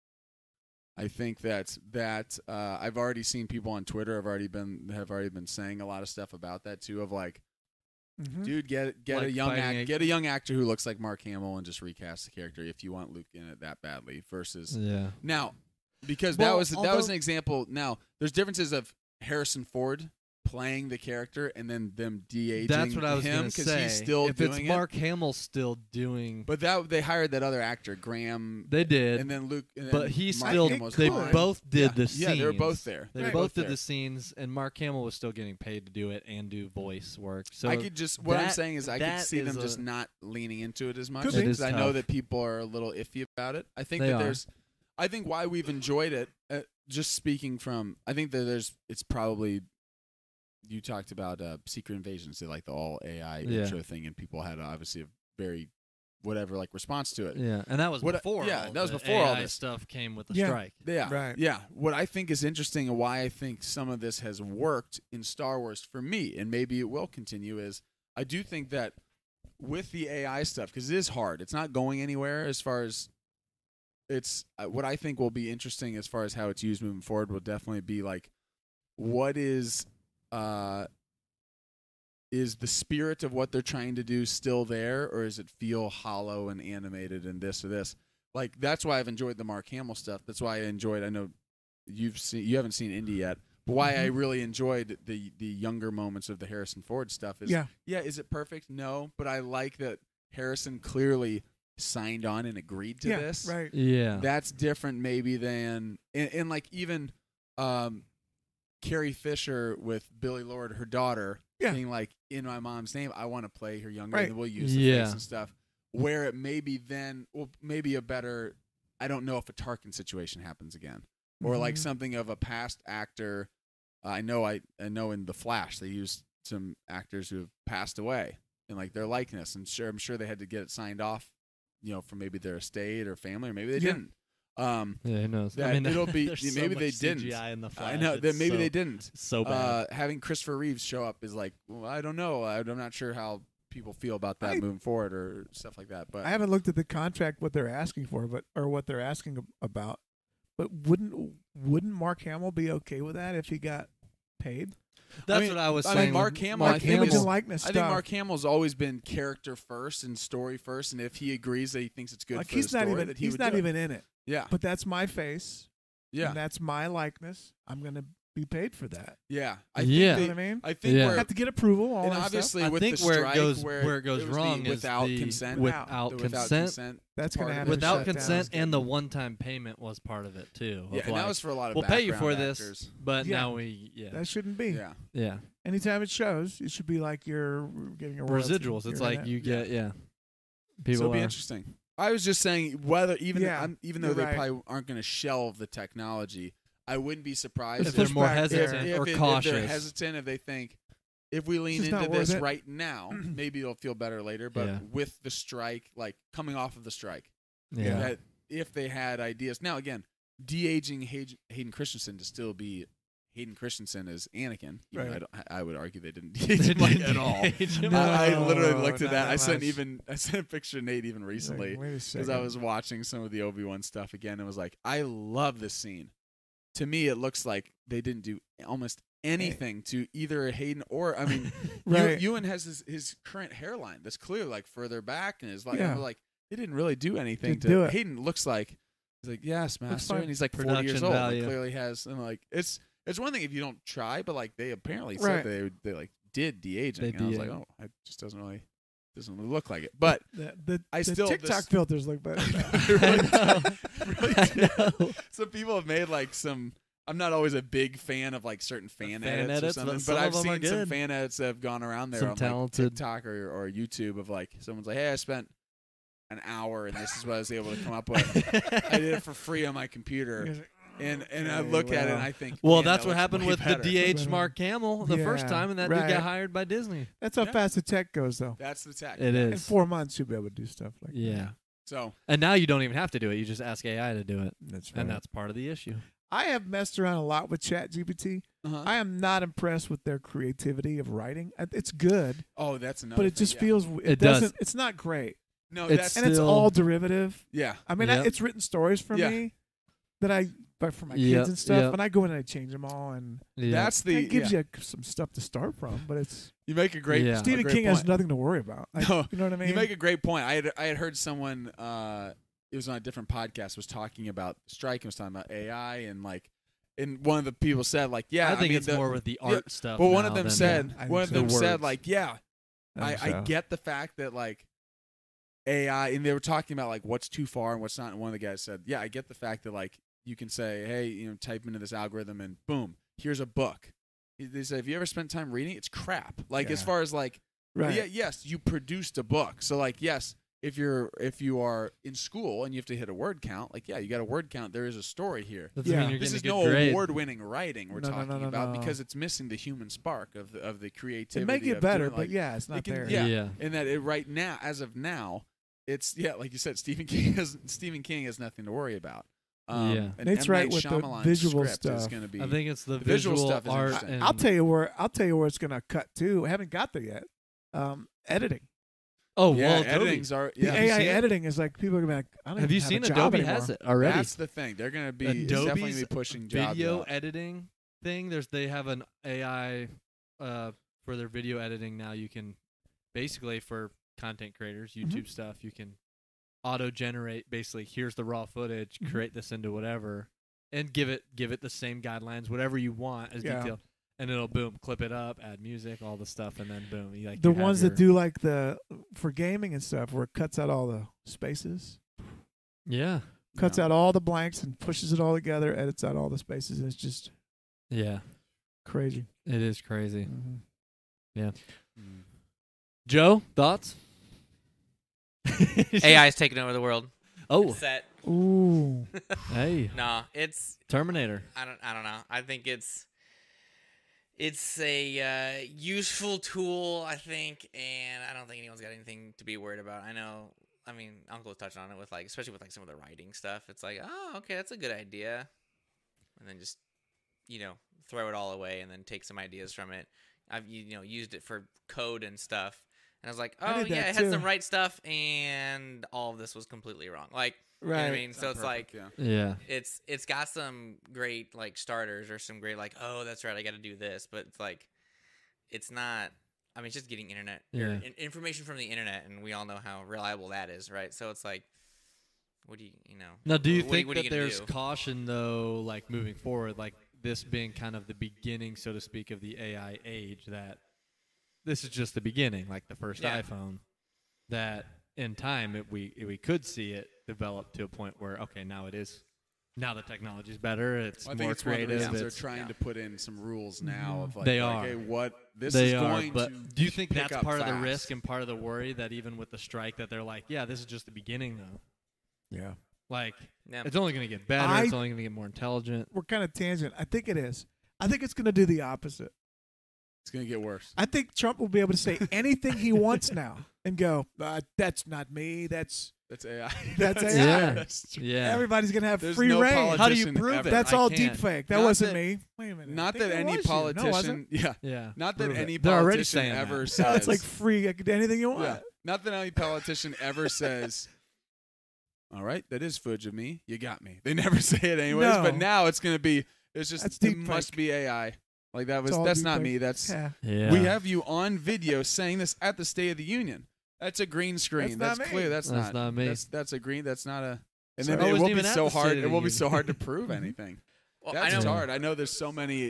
I think that that uh, I've already seen people on Twitter have already been have already been saying a lot of stuff about that too. Of like, Mhm. dude, get get a Like young fighting act, a- get a young actor who looks like Mark Hamill and just recast the character if you want Luke in it that badly. Versus Yeah. now, because that Well, was that was although- an example. Now there's differences of Harrison Ford playing the character and then them de-aging That's what I was him gonna because say. he's still if doing it's it. Mark Hamill still doing, But that they hired that other actor, Graham, they did. and then Luke. And but then he Mark still, Hamill was they fine. both did yeah. the scenes. Yeah, they were both there. They were both did there. the scenes, and Mark Hamill was still getting paid to do it and do voice work. So I could just what I'm that- saying is I could that see them is just a- not leaning into it as much Could be. It is because I know tough. that people are a little iffy about it. I think They that are. there's, I think why we've enjoyed it. Uh, just speaking from, I think that there's, it's probably. You talked about uh, Secret Invasions, they like the all A I Yeah. intro thing, and people had obviously a very, whatever, like response to it. yeah, and that was What I- before. yeah, all that was the before all A I this. stuff came with the Yeah. strike. Yeah. Right. Yeah. What I think is interesting and why I think some of this has worked in Star Wars for me, and maybe it will continue, is I do think that with the A I stuff, because it is hard, it's not going anywhere as far as it's uh, what I think will be interesting as far as how it's used moving forward will definitely be like, what is, uh, is the spirit of what they're trying to do still there, or does it feel hollow and animated and this or this? Like that's why I've enjoyed the Mark Hamill stuff. That's why I enjoyed. I know you've seen, you haven't seen Indy yet, but why I really enjoyed the the younger moments of the Harrison Ford stuff is Yeah. yeah. Is it perfect? No, but I like that Harrison clearly signed on and agreed to yeah, this. right. Yeah, That's different maybe than and, and like even um, Carrie Fisher with Billy Lord, her daughter, Yeah. being like, in my mom's name, I want to play her younger, Right. and we'll use the Yeah. face and stuff. Where it maybe then, well, maybe a better, I don't know if a Tarkin situation happens again, or like Mhm. something of a past actor. I know, I, I know in The Flash they used some actors who have passed away and like their likeness, and sure, I'm sure they had to get it signed off, you know, from maybe their estate or family, or maybe they Yeah. didn't. Um, yeah, who knows? that I mean, it'll be- there's maybe so they much didn't. C G I in the Flash. I know that It's maybe so, they didn't. So bad. Uh, having Christopher Reeves show up is like, well, I don't know. I- I'm not sure how people feel about that I- moving forward or stuff like that. But I haven't looked at the contract, what they're asking for, but or what they're asking ab- about. But wouldn't wouldn't Mark Hamill be okay with that if he got paid? That's mean- what I was I mean, saying. Mark with Hamill, Mark I think Image was- and likeness I stuff. think Mark Hamill's always been character first and story first, and if he agrees that he thinks it's good like for he's the not story, even that he he's would not do it. even in it. Yeah, But that's my face. yeah, And that's my likeness. I'm gonna be paid for that. yeah. I Yeah. think You know they, what I mean? I think Yeah. where have to get approval. All and that stuff. obviously I with think the where strike, it goes where, where it goes was the wrong is without the consent, without the consent. without consent. That's gonna part of have it. to Without shut down. consent and the one-time payment was part of it too. of Yeah, and like, that was for a lot of we'll pay you for background this, actors. but Yeah. now we yeah That shouldn't be. Yeah, yeah Anytime it shows, it should be like you're getting a royalty. residuals. It's You're in like it. you get yeah. so People it'll be are- interesting. I was just saying whether even Yeah, I'm, even though you're they right. probably aren't going to shelve the technology, I wouldn't be surprised if they're push more back there. hesitant if, or it- if cautious. they're hesitant, if they think if we lean just into not worth this it. right now, maybe it'll feel better later. But Yeah. with the strike, like coming off of the strike, yeah. that if they had ideas now again, de-aging Hay- Hayden Christensen to still be Hayden Christensen as Anakin. Even though Right. I, don't, I would argue they didn't de-age him like at all. No, I, I literally looked not at that. I that sent much. even I sent a picture to Nate even Like, recently wait a because second. I was watching some of the Obi-Wan stuff again and was like, I love this scene. To me, it looks like they didn't do almost anything to either Hayden or I mean, Right. Ewan has his, his current hairline that's clearly like further back and is like, Yeah. I'm like they didn't really do anything Didn't to do it. Hayden. Looks like he's like yes, master, fine. and he's like forty years Production old. value. Like, clearly has and like it's it's one thing if you don't try, but like they apparently Right. said they they like did de-aging. They and I was like, de-age. oh, it just doesn't really doesn't really look like it. But The, the, I the still- TikTok this- filters look better. Really I do. Really I do. know. Some people have made like some. I'm not always a big fan of like certain fan, fan edits, edits, or but something, some but of I've them are seen some good. fan edits that have gone around there Some on talented- like TikTok or, or YouTube of like someone's like, hey, I spent an hour and this is what I was able to come up with. I did it for free on my computer, and and I Okay, look at it and well. I think, Well, man, that's that what looks happened way with better. the D H Mark Hamill the first Yeah, time, and that dude right. got hired by Disney. That's how Yeah. fast the tech goes, though. That's the tech. It In is. four months, you'll be able to do stuff like that. Yeah. So And now you don't even have to do it. You just ask A I to do it. That's And that's part of the issue. I have messed around a lot with ChatGPT. uh-huh. I am not impressed with their creativity of writing. I- It's good, oh, that's another. but it thing, just yeah. feels it, It does. doesn't. It's not great, no. it's- That's and it's Still- all derivative. yeah. I mean, I, Yep. it's written stories for Yeah. me that I, but for my Yep, kids and stuff, yep. and I go in and I change them all, and Yeah. That's the. it gives yeah. you some stuff to start from. But it's You make a great. Yeah. a Stephen great King has point. nothing to worry about. I, No, you know what I mean? You make a great point. I had I had heard someone. Uh, it was on a different podcast. Was talking about the strike and was talking about A I and like, and one of the people said like, yeah, I think mean, it's the- more with the yeah, art stuff. Well, one of now them than said. I one of think them so. said Words. like, yeah, I, think I so. get the fact that like A I, and they were talking about like what's too far and what's not. And one of the guys said, yeah, I get the fact that like you can say, hey, you know, type into this algorithm and boom, here's a book. They say, have you ever spent time reading? It's crap. Like as Yeah. far as like, right. yeah, yes, you produced a book. So like, yes, if you're if you are in school and you have to hit a word count, like yeah, you got a word count. There is a story here. Doesn't Yeah. mean you're This getting is a good no grade. award-winning writing we're No, no, no, talking no, about no. because it's missing the human spark of the, of the creativity. It may get of better, doing, but like, yeah, it's not it can- there. yeah. Yeah. and that it right now, as of now, it's yeah, like you said, Stephen King has Stephen King has nothing to worry about. Um, Yeah. and Nate's M. right Night with the Shyamalan's visual script is stuff. going to be. I think it's the, The visual visual, stuff is art. interesting. And I'll tell you where I'll tell you where it's gonna cut to. I haven't got there yet. Um, editing. Oh, yeah, well, Adobe. editing's are The yeah. Have you A I seen it? editing is like people are gonna be like, I don't Have even you have seen a job Adobe anymore. has it already? That's the thing. They're going to be it's definitely Adobe's gonna be pushing jobs video out. editing thing. There's they have an A I uh, for their video editing now. You can basically for content creators, Mm-hmm. YouTube stuff, you can auto generate. Basically, here's the raw footage. Mhm. Create this into whatever, and give it give it the same guidelines, whatever you want as Yeah. detailed. And it'll boom, clip it up, add music, all the stuff, and then boom. You, like The you have ones your- that do like the for gaming and stuff, where it cuts out all the spaces, yeah, cuts Yeah. out all the blanks and pushes it all together, edits out all the spaces, and it's just yeah, crazy. it is crazy. hmm Mm. Joe, thoughts? A I is taking over the world. Oh, Set. Ooh, hey, No, it's Terminator. I don't I don't know. I think it's it's a uh, useful tool, I think, and I don't think anyone's got anything to be worried about. I know. I mean, Uncle touched on it with like, especially with like some of the writing stuff. It's like, oh, okay, that's a good idea, and then just you know throw it all away and then take some ideas from it. I've you know used it for code and stuff, and I was like, I oh did yeah, that it had too. some right stuff, and all of this was completely wrong. Like, you know what I right. mean? So it's like. yeah. Yeah, It's it's got some great like starters or some great like, oh, that's right, I got to do this, but it's like it's not. I mean, it's just getting internet or Yeah. in- information from the internet, and we all know how reliable that is, right? So it's like, what do you you know? Now, do you what, think what are that you gonna there's do? caution though, like moving forward, like this being kind of the beginning, so to speak, of the A I age? That this is just the beginning, like the first Yeah. iPhone. That in time, it, we we could see it develop to a point where okay, now it is, now the technology's better, it's Well, I think more it's one of the creative. reasons they're it's- trying yeah. to put in some rules now of like, They like, are. hey, what this they is are, going but to do you think pick that's up part of the fast. risk and part of the worry that even with the strike that they're like, yeah, this is just the beginning though. Yeah. Like Yeah. it's only going to get better. I- it's only going to get more intelligent. We're kind of tangent. I think it is. I think it's going to do the opposite. It's going to get worse. I think Trump will be able to say anything he wants now and go, uh, "That's not me. That's That's A I. That's A I. Yeah. That's true. Yeah. everybody's going to have There's free no reign." politician How do you prove ever- it? That's I all can't. deep fake. That Not wasn't that- me. Wait a minute. I Not think that it any was you. No, it politician, wasn't. yeah, Yeah. not that Prove it. any They're already politician saying ever that. says. No, it's like free. I could do anything you want. yeah, not that any politician ever says. All right, that is footage of me. You got me. They never say it anyways, No. but now it's going to be. It's just That's it deep must fake. be A I. Like that was. all That's deep not fake. me. That's Yeah. Yeah. we have you on video saying this at the State of the Union. That's a green screen. That's That's, not me. clear. That's, That's not me. That's that's a green. That's not a. And So then I it wasn't will be even at so the State hard. of It the will be Union. so hard to prove anything. Well, I That's know Yeah. hard. I know there's so many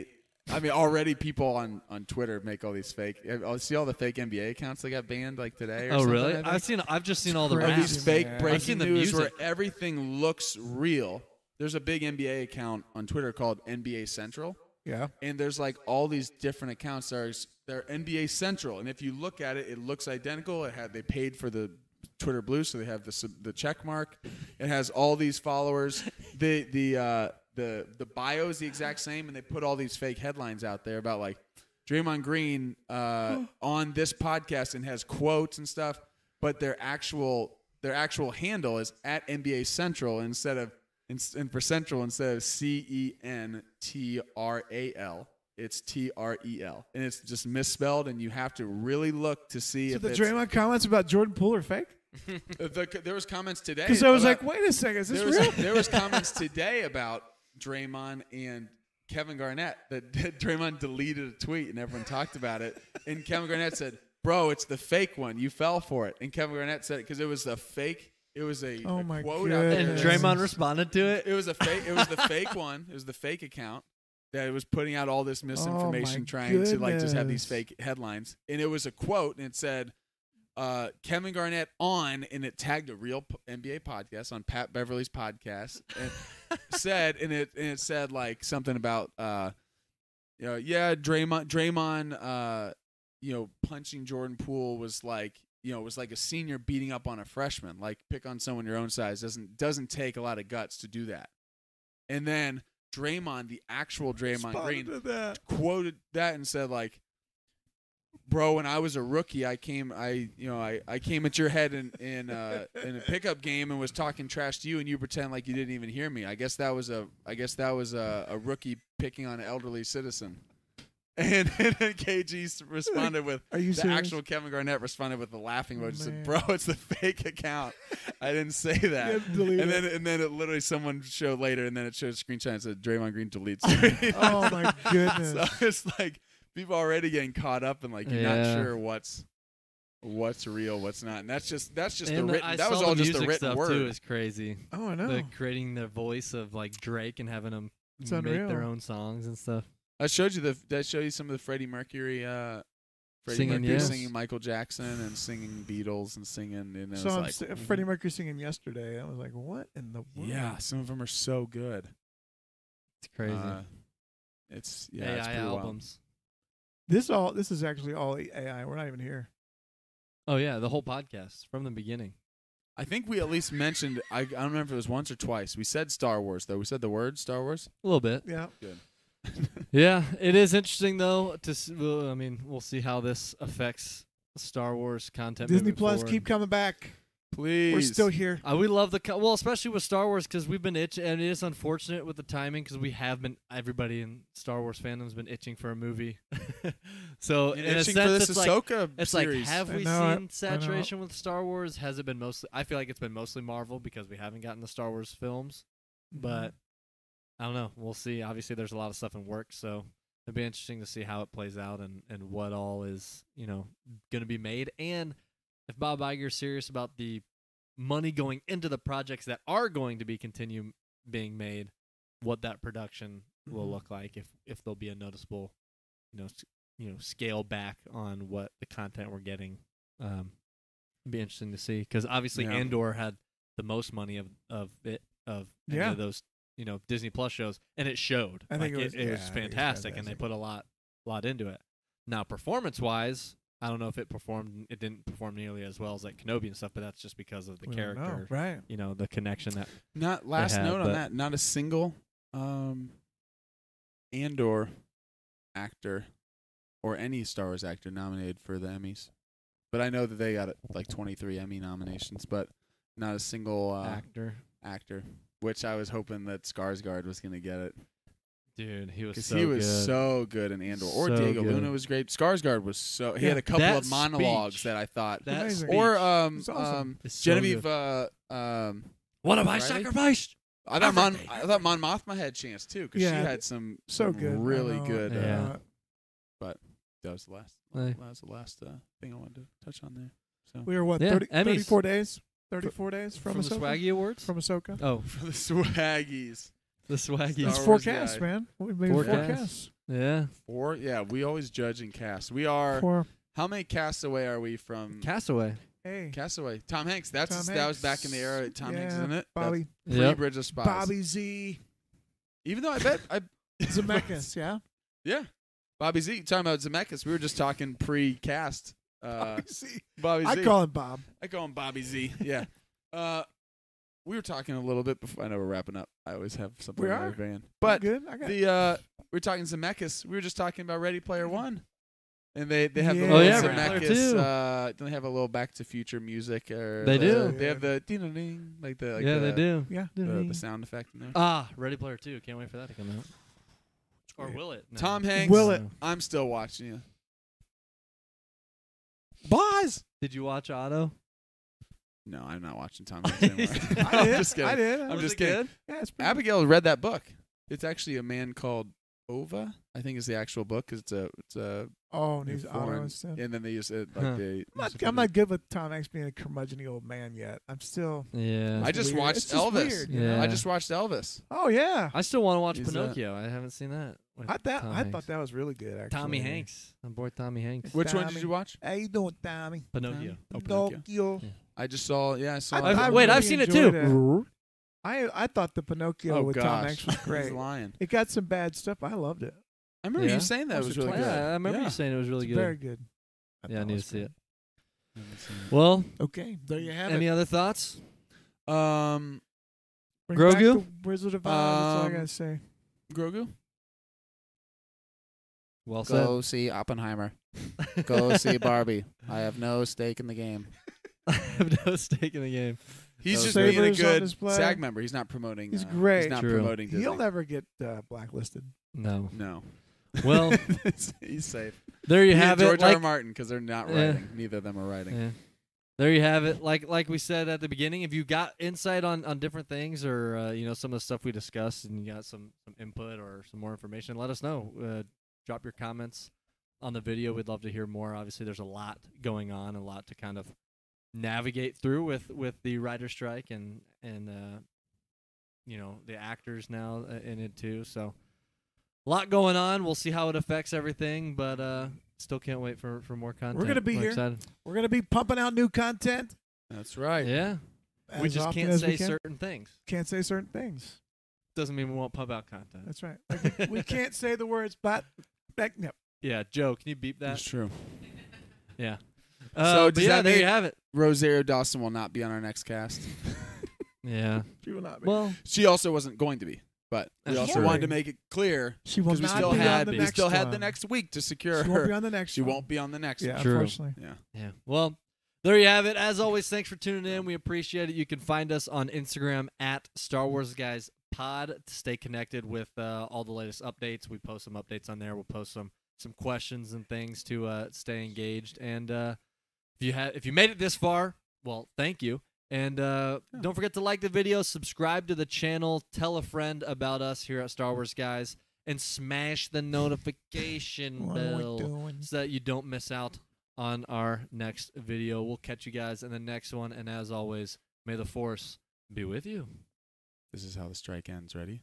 I mean, already people on, on Twitter make all these fake. I see all the fake N B A accounts that got banned like today. Or Oh something, really? I think. I've seen. I've just seen all the Or crazy, raps. these fake man. I've breaking seen the news where music. everything looks real. There's a big N B A account on Twitter called N B A Central, Yeah. and there's like all these different accounts that are they're N B A Central, and if you look at it, it looks identical. It had they paid for the Twitter Blue, so they have the sub- the check mark. It has all these followers. The the uh, the the bio is the exact same, and they put all these fake headlines out there about like Draymond Green uh, on this podcast and has quotes and stuff, but their actual their actual handle is at N B A Central instead of and for Central instead of C E N T R A L. It's T R E L, and it's just misspelled, and you have to really look to see So if the it's, Draymond comments about Jordan Poole are fake? the, there was comments today Because I was about- like, wait a second, is this there was, real? there was comments today about Draymond and Kevin Garnett that Draymond deleted a tweet and everyone talked about it. And Kevin Garnett said, "Bro, it's the fake one. You fell for it." And Kevin Garnett said, "Because it was a fake. It was a, Oh a my quote out there." And goodness. Draymond responded to it. It was a fake. It was the fake one. It was the fake account that was putting out all this misinformation, my trying to like just have these goodness. fake headlines. And it was a quote, and it said, uh, "Kevin Garnett on," and it tagged a real p- N B A podcast on Pat Beverly's podcast, and said, and it and it said like something about, uh, you know, yeah, Draymond, Draymond, uh, you know, punching Jordan Poole was like. You know, it was like a senior beating up on a freshman. Like, pick on someone your own size. Doesn't doesn't take a lot of guts to do that. And then Draymond, the actual Draymond Responded Green, to that. quoted that and said, like, "Bro, when I was a rookie, I came, I you know, I, I came at your head in in, uh, in a pickup game and was talking trash to you, and you pretend like you didn't even hear me. I guess that was a I guess that was a, a rookie picking on an elderly citizen." And, and then K G responded with, Are you the serious? actual Kevin Garnett responded with the laughing emoji. Said, Man. "Bro, it's the fake account. I didn't say that." Yeah, delete and it. then and then it literally someone showed later, and then it showed a screenshot and said Draymond Green deletes it. Oh my goodness. So it's like people already getting caught up and like you're Yeah. not sure what's what's real, what's not, and that's just that's just And the the- written. I That was saw all the just the music written stuff word. too. Is crazy. Oh, I know. The creating the voice of like Drake and having them It's make unreal. their own songs and stuff. I showed you the. Did I show you some of the Freddie Mercury? Uh, Freddie Singing, Mercury yes. singing Michael Jackson and singing Beatles and singing. And it was So I'm like, s- Freddie Mercury singing yesterday. I was like, what in the world? yeah, some of them are so good. It's crazy. Uh, it's yeah, it's A I pretty wild. albums. This all. This is actually all A I. We're not even here. Oh yeah, the whole podcast from the beginning. I think we at least mentioned. I, I don't remember if it was once or twice. We said Star Wars though. We said the word Star Wars. A little bit. Yeah. Yeah, it is interesting though. To s- well, I mean, we'll see how this affects Star Wars content. Disney moving Plus, forward. keep coming back. Please. We're still here. Uh, we love the co- well, especially with Star Wars because we've been itching, and it is unfortunate with the timing because we have been everybody in Star Wars fandom's been itching for a movie. So And in a itching sense, for this it's like Ahsoka it's series. like have I we know it. I seen know. saturation with Star Wars? Has it been mostly? I feel like it's been mostly Marvel because we haven't gotten the Star Wars films, Mm-hmm. but I don't know. We'll see. Obviously, there's a lot of stuff in work, so it'll be interesting to see how it plays out and and what all is you know going to be made, and if Bob Iger's serious about the money going into the projects that are going to be continue being made, what that production will Mhm. look like, if if there'll be a noticeable, you know, s- you know, scale back on what the content we're getting. Um, it'd be interesting to see because obviously Yeah. Andor had the most money of of it of any Yeah. of those you know Disney Plus shows, and it showed. I think Like, it was- it, yeah, was I think it was fantastic, and they fantastic. put a lot lot into it. Now, performance wise, I don't know if it performed. It didn't perform nearly as well as like Kenobi and stuff, but that's just because of the We don't know. character, Right. you know, the connection that. Not last have, note on but- that. Not a single um, Andor actor or any Star Wars actor nominated for the Emmys. But I know that they got like twenty-three Emmy nominations, but not a single uh, actor, actor. Which I was hoping that Skarsgård was going to get it dude, he was because so he was good. so good in Andor. Or So Diego good. Luna was great. Skarsgård was so. He Yeah, had a couple that of monologues speech- that I thought. that Amazing. speech Or um, It's awesome. um, is so Genevieve. good. Uh, um, What have I Riley? sacrificed? I thought Mon, Everything. I thought Mon Mothma had a chance too because Yeah, she had some So some good. I really know. good. Yeah. Uh, that was the last. Hey. That was the last uh, thing I wanted to touch on there. So We were what? Yeah, thirty, Emmys. thirty-four days. Thirty-four days from, From the Ahsoka? Swaggy Awards. From Ahsoka. Oh, for the Swaggies, The swaggy. It's Star Wars forecast, guy. man. We made Forecast. forecast. Yeah. Four. Yeah, we always judge in cast. We are. For How many casts away are we from Castaway. hey, Castaway? Tom Hanks. That's Tom that was Hanks. back in the era. of Tom Hanks, Yeah, isn't it? Bobby, Pre Yep. Bridge of Spies. Bobby Z, Even though I bet I. Zemeckis, yeah. Yeah. Bobby Z. Talking about Zemeckis. We were just talking pre-cast. Uh, Bobby Z. Bobby Z. I call him Bob. I call him Bobby Z. Yeah. Uh, we were talking a little bit before. I know we're wrapping up. I always have something We in my are? van. But good. I got the uh, we were talking Zemeckis. We were just talking about Ready Player One, and they they have Yeah. the Oh, little yeah, Ready Player Zemeckis. Two. Uh, don't they have a little Back to Future music? Or They the- do. They have the ding ding like the like yeah, the, they do. yeah. The, the sound effect in there. Ah, Ready Player Two. Can't wait for that to come out. Or will it? No. Tom Hanks. Will it? I'm still watching you. Boys. Did you watch Otto? No, I'm not watching Tom Hanks anymore. I I'm did. just kidding. I did. I'm Was just it kidding. good? Yeah, it's pretty Abigail read that book. It's actually a man called Ova, I think is the actual book. Cause it's a it's a Oh, and he's foreign- auto instead. and then they use it like Huh. they. I'm not, I'm not good with Tom Hanks being a curmudgeon old man yet. I'm still. Yeah. I just weird. watched It's just Elvis. weird, you know? I just watched Elvis. Oh yeah. I still want to watch He's, uh, Pinocchio. I haven't seen that. with I thought Tom I Hanks. thought that was really good. Actually. Tommy Hanks. My boy Tommy Hanks. Which one Tommy. did you watch? How you doing, Tommy? Pinocchio. Oh, Pinocchio. Pinocchio. I just saw. Yeah, I saw. I- it. I wait, really I've seen it enjoyed too. I I thought the Pinocchio oh with gosh, Tom Hanks was He's great. lying. It got some bad stuff. I loved it. I remember Yeah? you saying that it Watched was it really twice. good. Yeah, I remember Yeah. you saying it was really It's good. very good. Yeah, I thought need to was see great. it. Well, Okay, there you have any it. other thoughts? Um, Bring Grogu? back the Wizard of Oz. That's all I Um, gotta say. Grogu. Well said. Go see Oppenheimer. Go see Barbie. I have no stake in the game. I have no stake in the game. He's Those just being a sabers on good display. SAG member. He's not promoting. He's uh, great. He's not True. promoting Disney. He'll never get uh, blacklisted. No. No. Well, he's safe. there you He and have George it. R. R. Like, Martin, because they're not Yeah. writing. Neither of them are writing. yeah. There you have it. Like like we said at the beginning, if you got insight on, on different things or uh, you know some of the stuff we discussed and you got some, some input or some more information, let us know. Uh, drop your comments on the video. We'd love to hear more. Obviously, there's a lot going on, a lot to kind of navigate through with, with the writer strike and and uh, you know the actors now uh, in it too. So a lot going on. We'll see how it affects everything, but uh, still can't wait for, for more content. gonna be here. Excited. We're gonna be pumping out new content. That's right. Yeah. We as just often can't as say we can. certain things. Can't say certain things. Doesn't mean we won't pump out content. That's right. Like we, we can't say the words, but back no. Yeah, Joe, can you beep That's that? true. Yeah. So Uh, but does yeah, that there mean- you have it. Rosario Dawson will not be on our next cast. Yeah. She will not be. Well, She also wasn't going to be, but we That's also true. wanted to make it clear she will because we not still be had on the we next still had the one. next week to secure She her. won't be on the next. She one. won't be on the next Yeah, one. True. unfortunately. Yeah. yeah. Well, there you have it. As always, thanks for tuning in. We appreciate it. You can find us on Instagram at Star Wars Guys Pod to stay connected with uh, all the latest updates. We post some updates on there. We'll post some some questions and things to uh, stay engaged. And uh, if you have if you made it this far, well, thank you. And uh, Yeah. don't forget to like the video, subscribe to the channel, tell a friend about us here at Star Wars Guys, and smash the notification What are we bell doing? so that you don't miss out on our next video. We'll catch you guys in the next one. And as always, may the Force be with you. This is how the strike ends. Ready?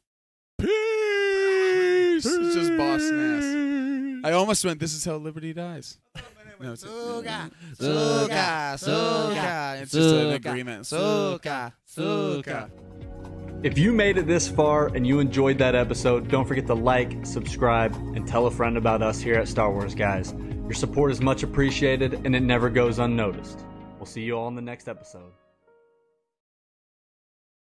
Peace. It's just boss ass. I almost went. This is how liberty dies. No, it's Suga. Suga, Suga. It's just an agreement. Suga, Suga. If you made it this far and you enjoyed that episode, don't forget to like, subscribe, and tell a friend about us here at Star Wars Guys. Your support is much appreciated and it never goes unnoticed. We'll see you all in the next episode.